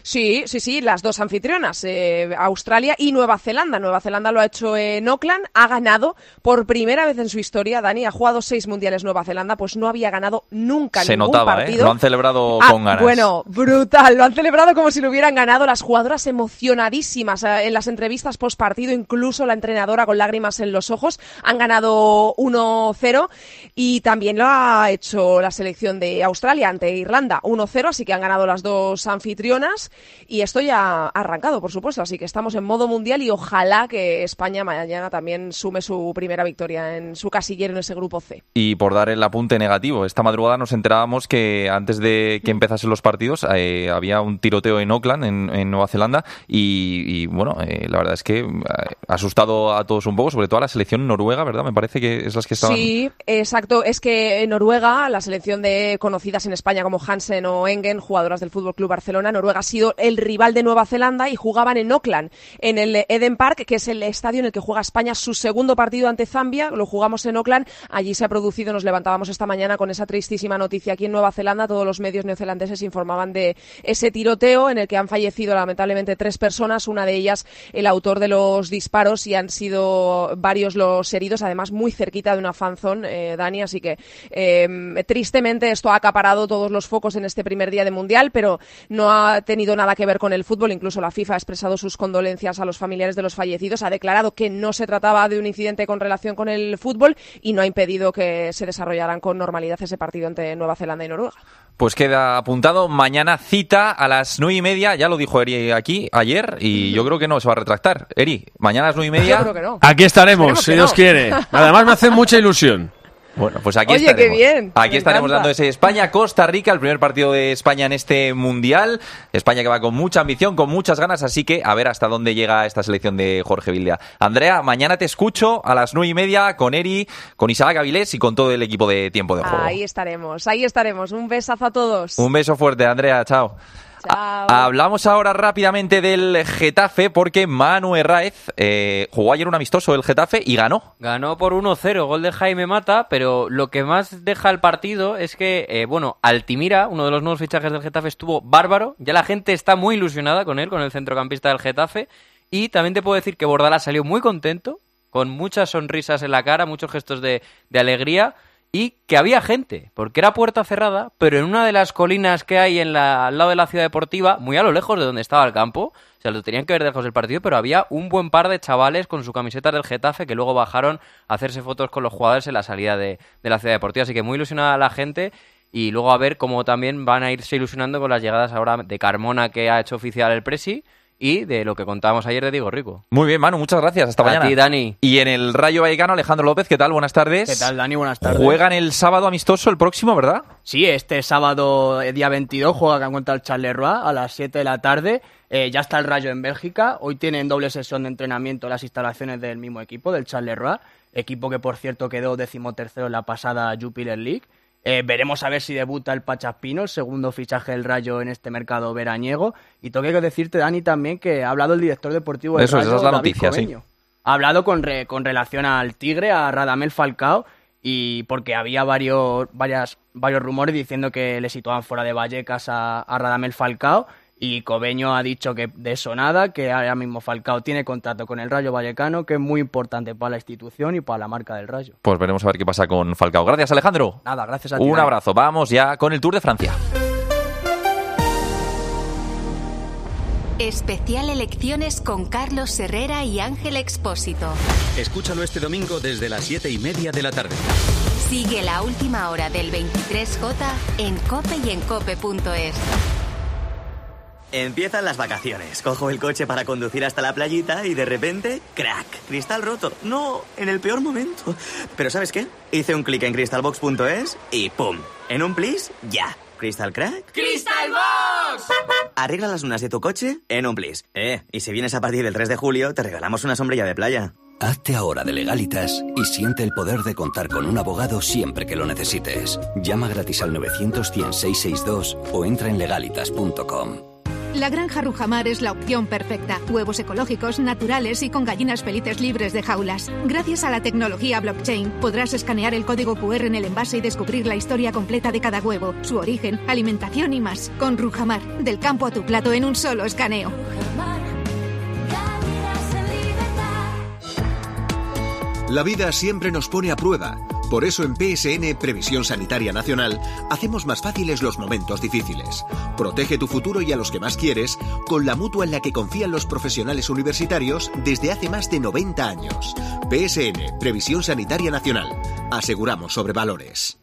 [SPEAKER 28] Sí, sí, sí, las dos anfitrionas, eh, Australia y Nueva Zelanda. Nueva Zelanda lo ha hecho en Auckland, ha ganado por primera vez en su historia. Dani ha jugado seis mundiales Nueva Zelanda, pues no había ganado nunca
[SPEAKER 4] Se
[SPEAKER 28] ningún
[SPEAKER 4] notaba,
[SPEAKER 28] partido.
[SPEAKER 4] ¿eh? Lo han celebrado
[SPEAKER 28] Ah,
[SPEAKER 4] con ganas.
[SPEAKER 28] Bueno, brutal, lo han celebrado como si lo hubieran ganado. Las jugadoras emocionadísimas eh, en las entrevistas post partido, incluso la entrenadora con lágrimas en los ojos. Han ganado uno cero y también lo ha hecho la selección de Australia ante Irlanda, uno cero, así que han ganado las dos anfitrionas. Y esto ya ha arrancado, por supuesto, así que estamos en modo mundial y ojalá que España mañana también sume su primera victoria en su casillero en ese grupo C.
[SPEAKER 4] Y por dar el apunte negativo, esta madrugada nos enterábamos que antes de que empezasen los partidos eh, había un tiroteo en Auckland, en, en Nueva Zelanda, y, y bueno, eh, la verdad es que ha asustado a todos un poco, sobre todo a la selección noruega, ¿verdad? Me parece que es las que estaban...
[SPEAKER 28] Sí, exacto. Es que en Noruega, la selección de conocidas en España como Hansen o Engen, jugadoras del Fútbol Club Barcelona, Noruega ha sido el rival de Nueva Zelanda y jugaban en Auckland, en el Eden Park, que es el estadio en el que juega España su segundo partido ante Zambia. Lo jugamos en Auckland, allí se ha producido, nos levantábamos esta mañana con esa tristísima noticia aquí en Nueva Zelanda. Todos los medios neozelandeses informaban de ese tiroteo en el que han fallecido lamentablemente tres personas, una de ellas el autor de los disparos, y han sido varios los heridos, además muy cerquita de una fan zone, eh, Dani, así que eh, tristemente esto ha acaparado todos los focos en este primer día de Mundial, pero no ha tenido nada que ver con el fútbol. Incluso la FIFA ha expresado sus condolencias a los familiares de los fallecidos, ha declarado que no se trataba de un incidente con relación con el fútbol y no ha impedido que se desarrollaran con normalidad ese partido entre Nueva Zelanda y Noruega.
[SPEAKER 4] Pues queda apuntado, mañana cita a las nueve y media, ya lo dijo Eri aquí ayer y yo creo que no se va a retractar. Eri, mañana a las nueve y media.
[SPEAKER 28] Yo creo que no.
[SPEAKER 5] Aquí estaremos,
[SPEAKER 28] Esperemos
[SPEAKER 5] si
[SPEAKER 28] que
[SPEAKER 5] Dios
[SPEAKER 28] no.
[SPEAKER 5] quiere. Además me hace mucha ilusión.
[SPEAKER 4] Bueno, pues aquí
[SPEAKER 28] Oye,
[SPEAKER 4] estaremos.
[SPEAKER 28] qué bien,
[SPEAKER 4] Aquí
[SPEAKER 28] me
[SPEAKER 4] estaremos
[SPEAKER 28] encanta.
[SPEAKER 4] dando ese España-Costa Rica, el primer partido de España en este Mundial. España que va con mucha ambición, con muchas ganas, así que a ver hasta dónde llega esta selección de Jorge Vilda. Andrea, mañana te escucho a las nueve y media con Eri, con Isaac Avilés y con todo el equipo de Tiempo de Juego.
[SPEAKER 28] Ahí estaremos, ahí estaremos. Un besazo a todos.
[SPEAKER 4] Un beso fuerte, Andrea, chao.
[SPEAKER 28] Chao.
[SPEAKER 4] Hablamos ahora rápidamente del Getafe porque Manu Herráez eh, jugó ayer un amistoso el Getafe y ganó.
[SPEAKER 3] Ganó por uno cero, gol de Jaime Mata, pero lo que más deja el partido es que, eh, bueno, Altimira, uno de los nuevos fichajes del Getafe, estuvo bárbaro. Ya la gente está muy ilusionada con él, con el centrocampista del Getafe. Y también te puedo decir que Bordalás salió muy contento, con muchas sonrisas en la cara, muchos gestos de, de alegría. Y que había gente, porque era puerta cerrada, pero en una de las colinas que hay en la, al lado de la ciudad deportiva, muy a lo lejos de donde estaba el campo, o sea, lo tenían que ver de lejos del partido, pero había un buen par de chavales con su camiseta del Getafe que luego bajaron a hacerse fotos con los jugadores en la salida de, de la ciudad deportiva. Así que muy ilusionada la gente y luego a ver cómo también van a irse ilusionando con las llegadas ahora de Carmona, que ha hecho oficial el Presi, y de lo que contábamos ayer de Diego Rico.
[SPEAKER 4] Muy bien, Manu, muchas gracias. Hasta
[SPEAKER 3] A
[SPEAKER 4] mañana.
[SPEAKER 3] ti, Dani.
[SPEAKER 4] Y en el Rayo Vallecano, Alejandro López, ¿qué tal? Buenas tardes.
[SPEAKER 6] ¿Qué tal, Dani? Buenas tardes.
[SPEAKER 4] Juegan el sábado amistoso, el próximo, ¿verdad?
[SPEAKER 6] Sí, este sábado, eh, día veintidós, juega contra el Charleroi a las siete de la tarde. Eh, ya está el Rayo en Bélgica. Hoy tienen doble sesión de entrenamiento en las instalaciones del mismo equipo, del Charleroi. Equipo que, por cierto, quedó decimotercero en la pasada Jupiler League. Eh, veremos a ver si debuta el Pachaspino, el segundo fichaje del Rayo en este mercado veraniego. Y tengo que decirte, Dani, también que ha hablado el director deportivo del
[SPEAKER 4] Eso,
[SPEAKER 6] Rayo,
[SPEAKER 4] esa es la
[SPEAKER 6] David
[SPEAKER 4] noticia,
[SPEAKER 6] Cobeño.
[SPEAKER 4] sí.
[SPEAKER 6] Ha hablado con, re, con relación al Tigre, a Radamel Falcao, y porque había varios, varias, varios rumores diciendo que le situaban fuera de Vallecas a, a Radamel Falcao. Y Cobeño ha dicho que de eso nada, que ahora mismo Falcao tiene contrato con el Rayo Vallecano, que es muy importante para la institución y para la marca del Rayo.
[SPEAKER 4] Pues veremos a ver qué pasa con Falcao. Gracias, Alejandro.
[SPEAKER 6] Nada, gracias a ti.
[SPEAKER 4] Un
[SPEAKER 6] Dani.
[SPEAKER 4] abrazo. Vamos ya con el Tour de Francia.
[SPEAKER 2] Especial Elecciones con Carlos Herrera y Ángel Expósito.
[SPEAKER 1] Escúchalo este domingo desde las siete y media de la tarde.
[SPEAKER 2] Sigue la última hora del veintitrés J en COPE y en cope punto es.
[SPEAKER 11] Empiezan las vacaciones. Cojo el coche para conducir hasta la playita y de repente, ¡crack! Cristal roto. No, en el peor momento. Pero ¿sabes qué? Hice un clic en crystalbox punto es y ¡pum! En un plis, ya. ¿Crystal crack?
[SPEAKER 9] ¡Crystal Box!
[SPEAKER 11] Arregla las lunas de tu coche en un plis. Eh, y si vienes a partir del tres de julio, te regalamos una sombrilla de playa.
[SPEAKER 27] Hazte ahora de Legalitas y siente el poder de contar con un abogado siempre que lo necesites. Llama gratis al novecientos, cien, seiscientos sesenta y dos o entra en legalitas punto com.
[SPEAKER 22] La granja Rujamar es la opción perfecta. Huevos ecológicos, naturales y con gallinas felices libres de jaulas. Gracias a la tecnología blockchain, podrás escanear el código cu erre en el envase y descubrir la historia completa de cada huevo, su origen, alimentación y más. Con Rujamar, del campo a tu plato en un solo escaneo.
[SPEAKER 7] La vida siempre nos pone a prueba. Por eso en P S N Previsión Sanitaria Nacional hacemos más fáciles los momentos difíciles. Protege tu futuro y a los que más quieres con la mutua en la que confían los profesionales universitarios desde hace más de noventa años. P S N Previsión Sanitaria Nacional. Aseguramos sobre valores.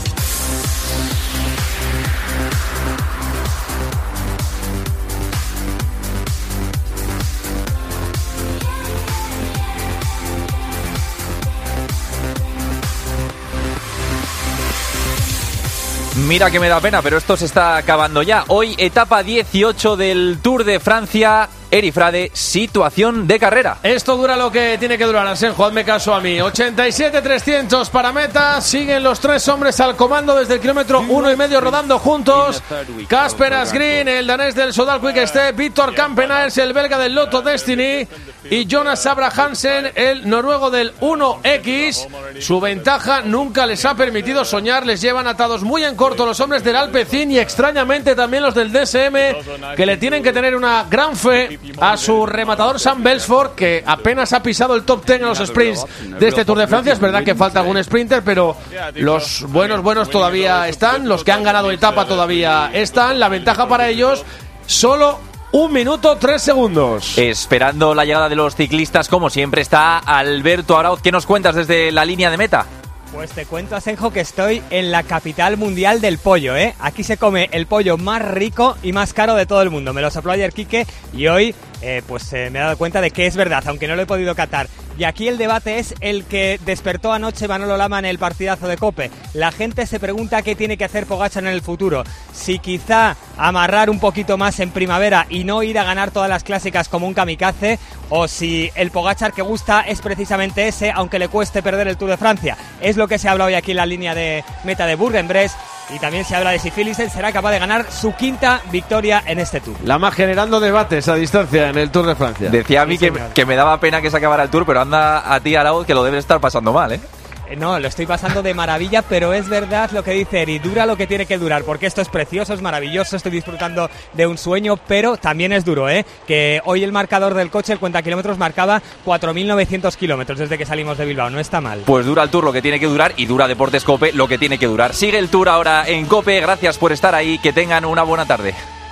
[SPEAKER 4] Mira que me da pena, pero esto se está acabando ya. Hoy, etapa dieciocho del Tour de Francia. Eri Frade, situación de carrera.
[SPEAKER 13] Esto dura lo que tiene que durar, Asenjo, hazme caso a mí. ochenta y siete trescientos para meta. Siguen los tres hombres al comando desde el kilómetro uno y medio rodando juntos. Kasper Asgreen, el danés del Sodal Quick Step, Víctor Kampenaers, el belga del Lotto Destiny, y Jonas Sabra Hansen, el noruego del uno equis. Su ventaja nunca les ha permitido soñar. Les llevan atados muy en corto los hombres del Alpecin y extrañamente también los del D S M, que le tienen que tener una gran fe a su rematador Sam Belsford, que apenas ha pisado el top diez en los sprints de este Tour de Francia. Es verdad que falta algún sprinter, pero los buenos buenos todavía están, los que han ganado etapa todavía están. La ventaja para ellos, solo un minuto tres segundos.
[SPEAKER 4] Esperando la llegada de los ciclistas, como siempre, está Alberto Arauz. ¿Qué nos cuentas desde la línea de meta?
[SPEAKER 14] Pues te cuento, Asenjo, que estoy en la capital mundial del pollo, ¿eh? Aquí se come el pollo más rico y más caro de todo el mundo. Me lo sopló ayer Quique y hoy eh, pues eh, me he dado cuenta de que es verdad, aunque no lo he podido catar. Y aquí el debate es el que despertó anoche Manolo Lama en el partidazo de COPE. La gente se pregunta qué tiene que hacer Pogačar en el futuro. Si quizá amarrar un poquito más en primavera y no ir a ganar todas las clásicas como un kamikaze, o si el Pogačar que gusta es precisamente ese, aunque le cueste perder el Tour de Francia. Es lo que se habla hoy aquí en la línea de meta de Bourg-en-Bresse. Y también se habla de si Philipsen será capaz de ganar su quinta victoria en este Tour.
[SPEAKER 13] Lama generando debates a distancia en el Tour de Francia.
[SPEAKER 4] Decía a mí sí, que, que me daba pena que se acabara el Tour, pero anda a ti, Arauz, que lo debes estar pasando mal, ¿eh?
[SPEAKER 14] No, lo estoy pasando de maravilla, pero es verdad lo que dice Eri, dura lo que tiene que durar, porque esto es precioso, es maravilloso, estoy disfrutando de un sueño, pero también es duro, ¿eh? Que hoy el marcador del coche, el cuenta kilómetros, marcaba cuatro mil novecientos kilómetros desde que salimos de Bilbao, no está mal.
[SPEAKER 4] Pues dura el Tour lo que tiene que durar y dura Deportes COPE lo que tiene que durar. Sigue el Tour ahora en COPE, gracias por estar ahí, que tengan una buena tarde.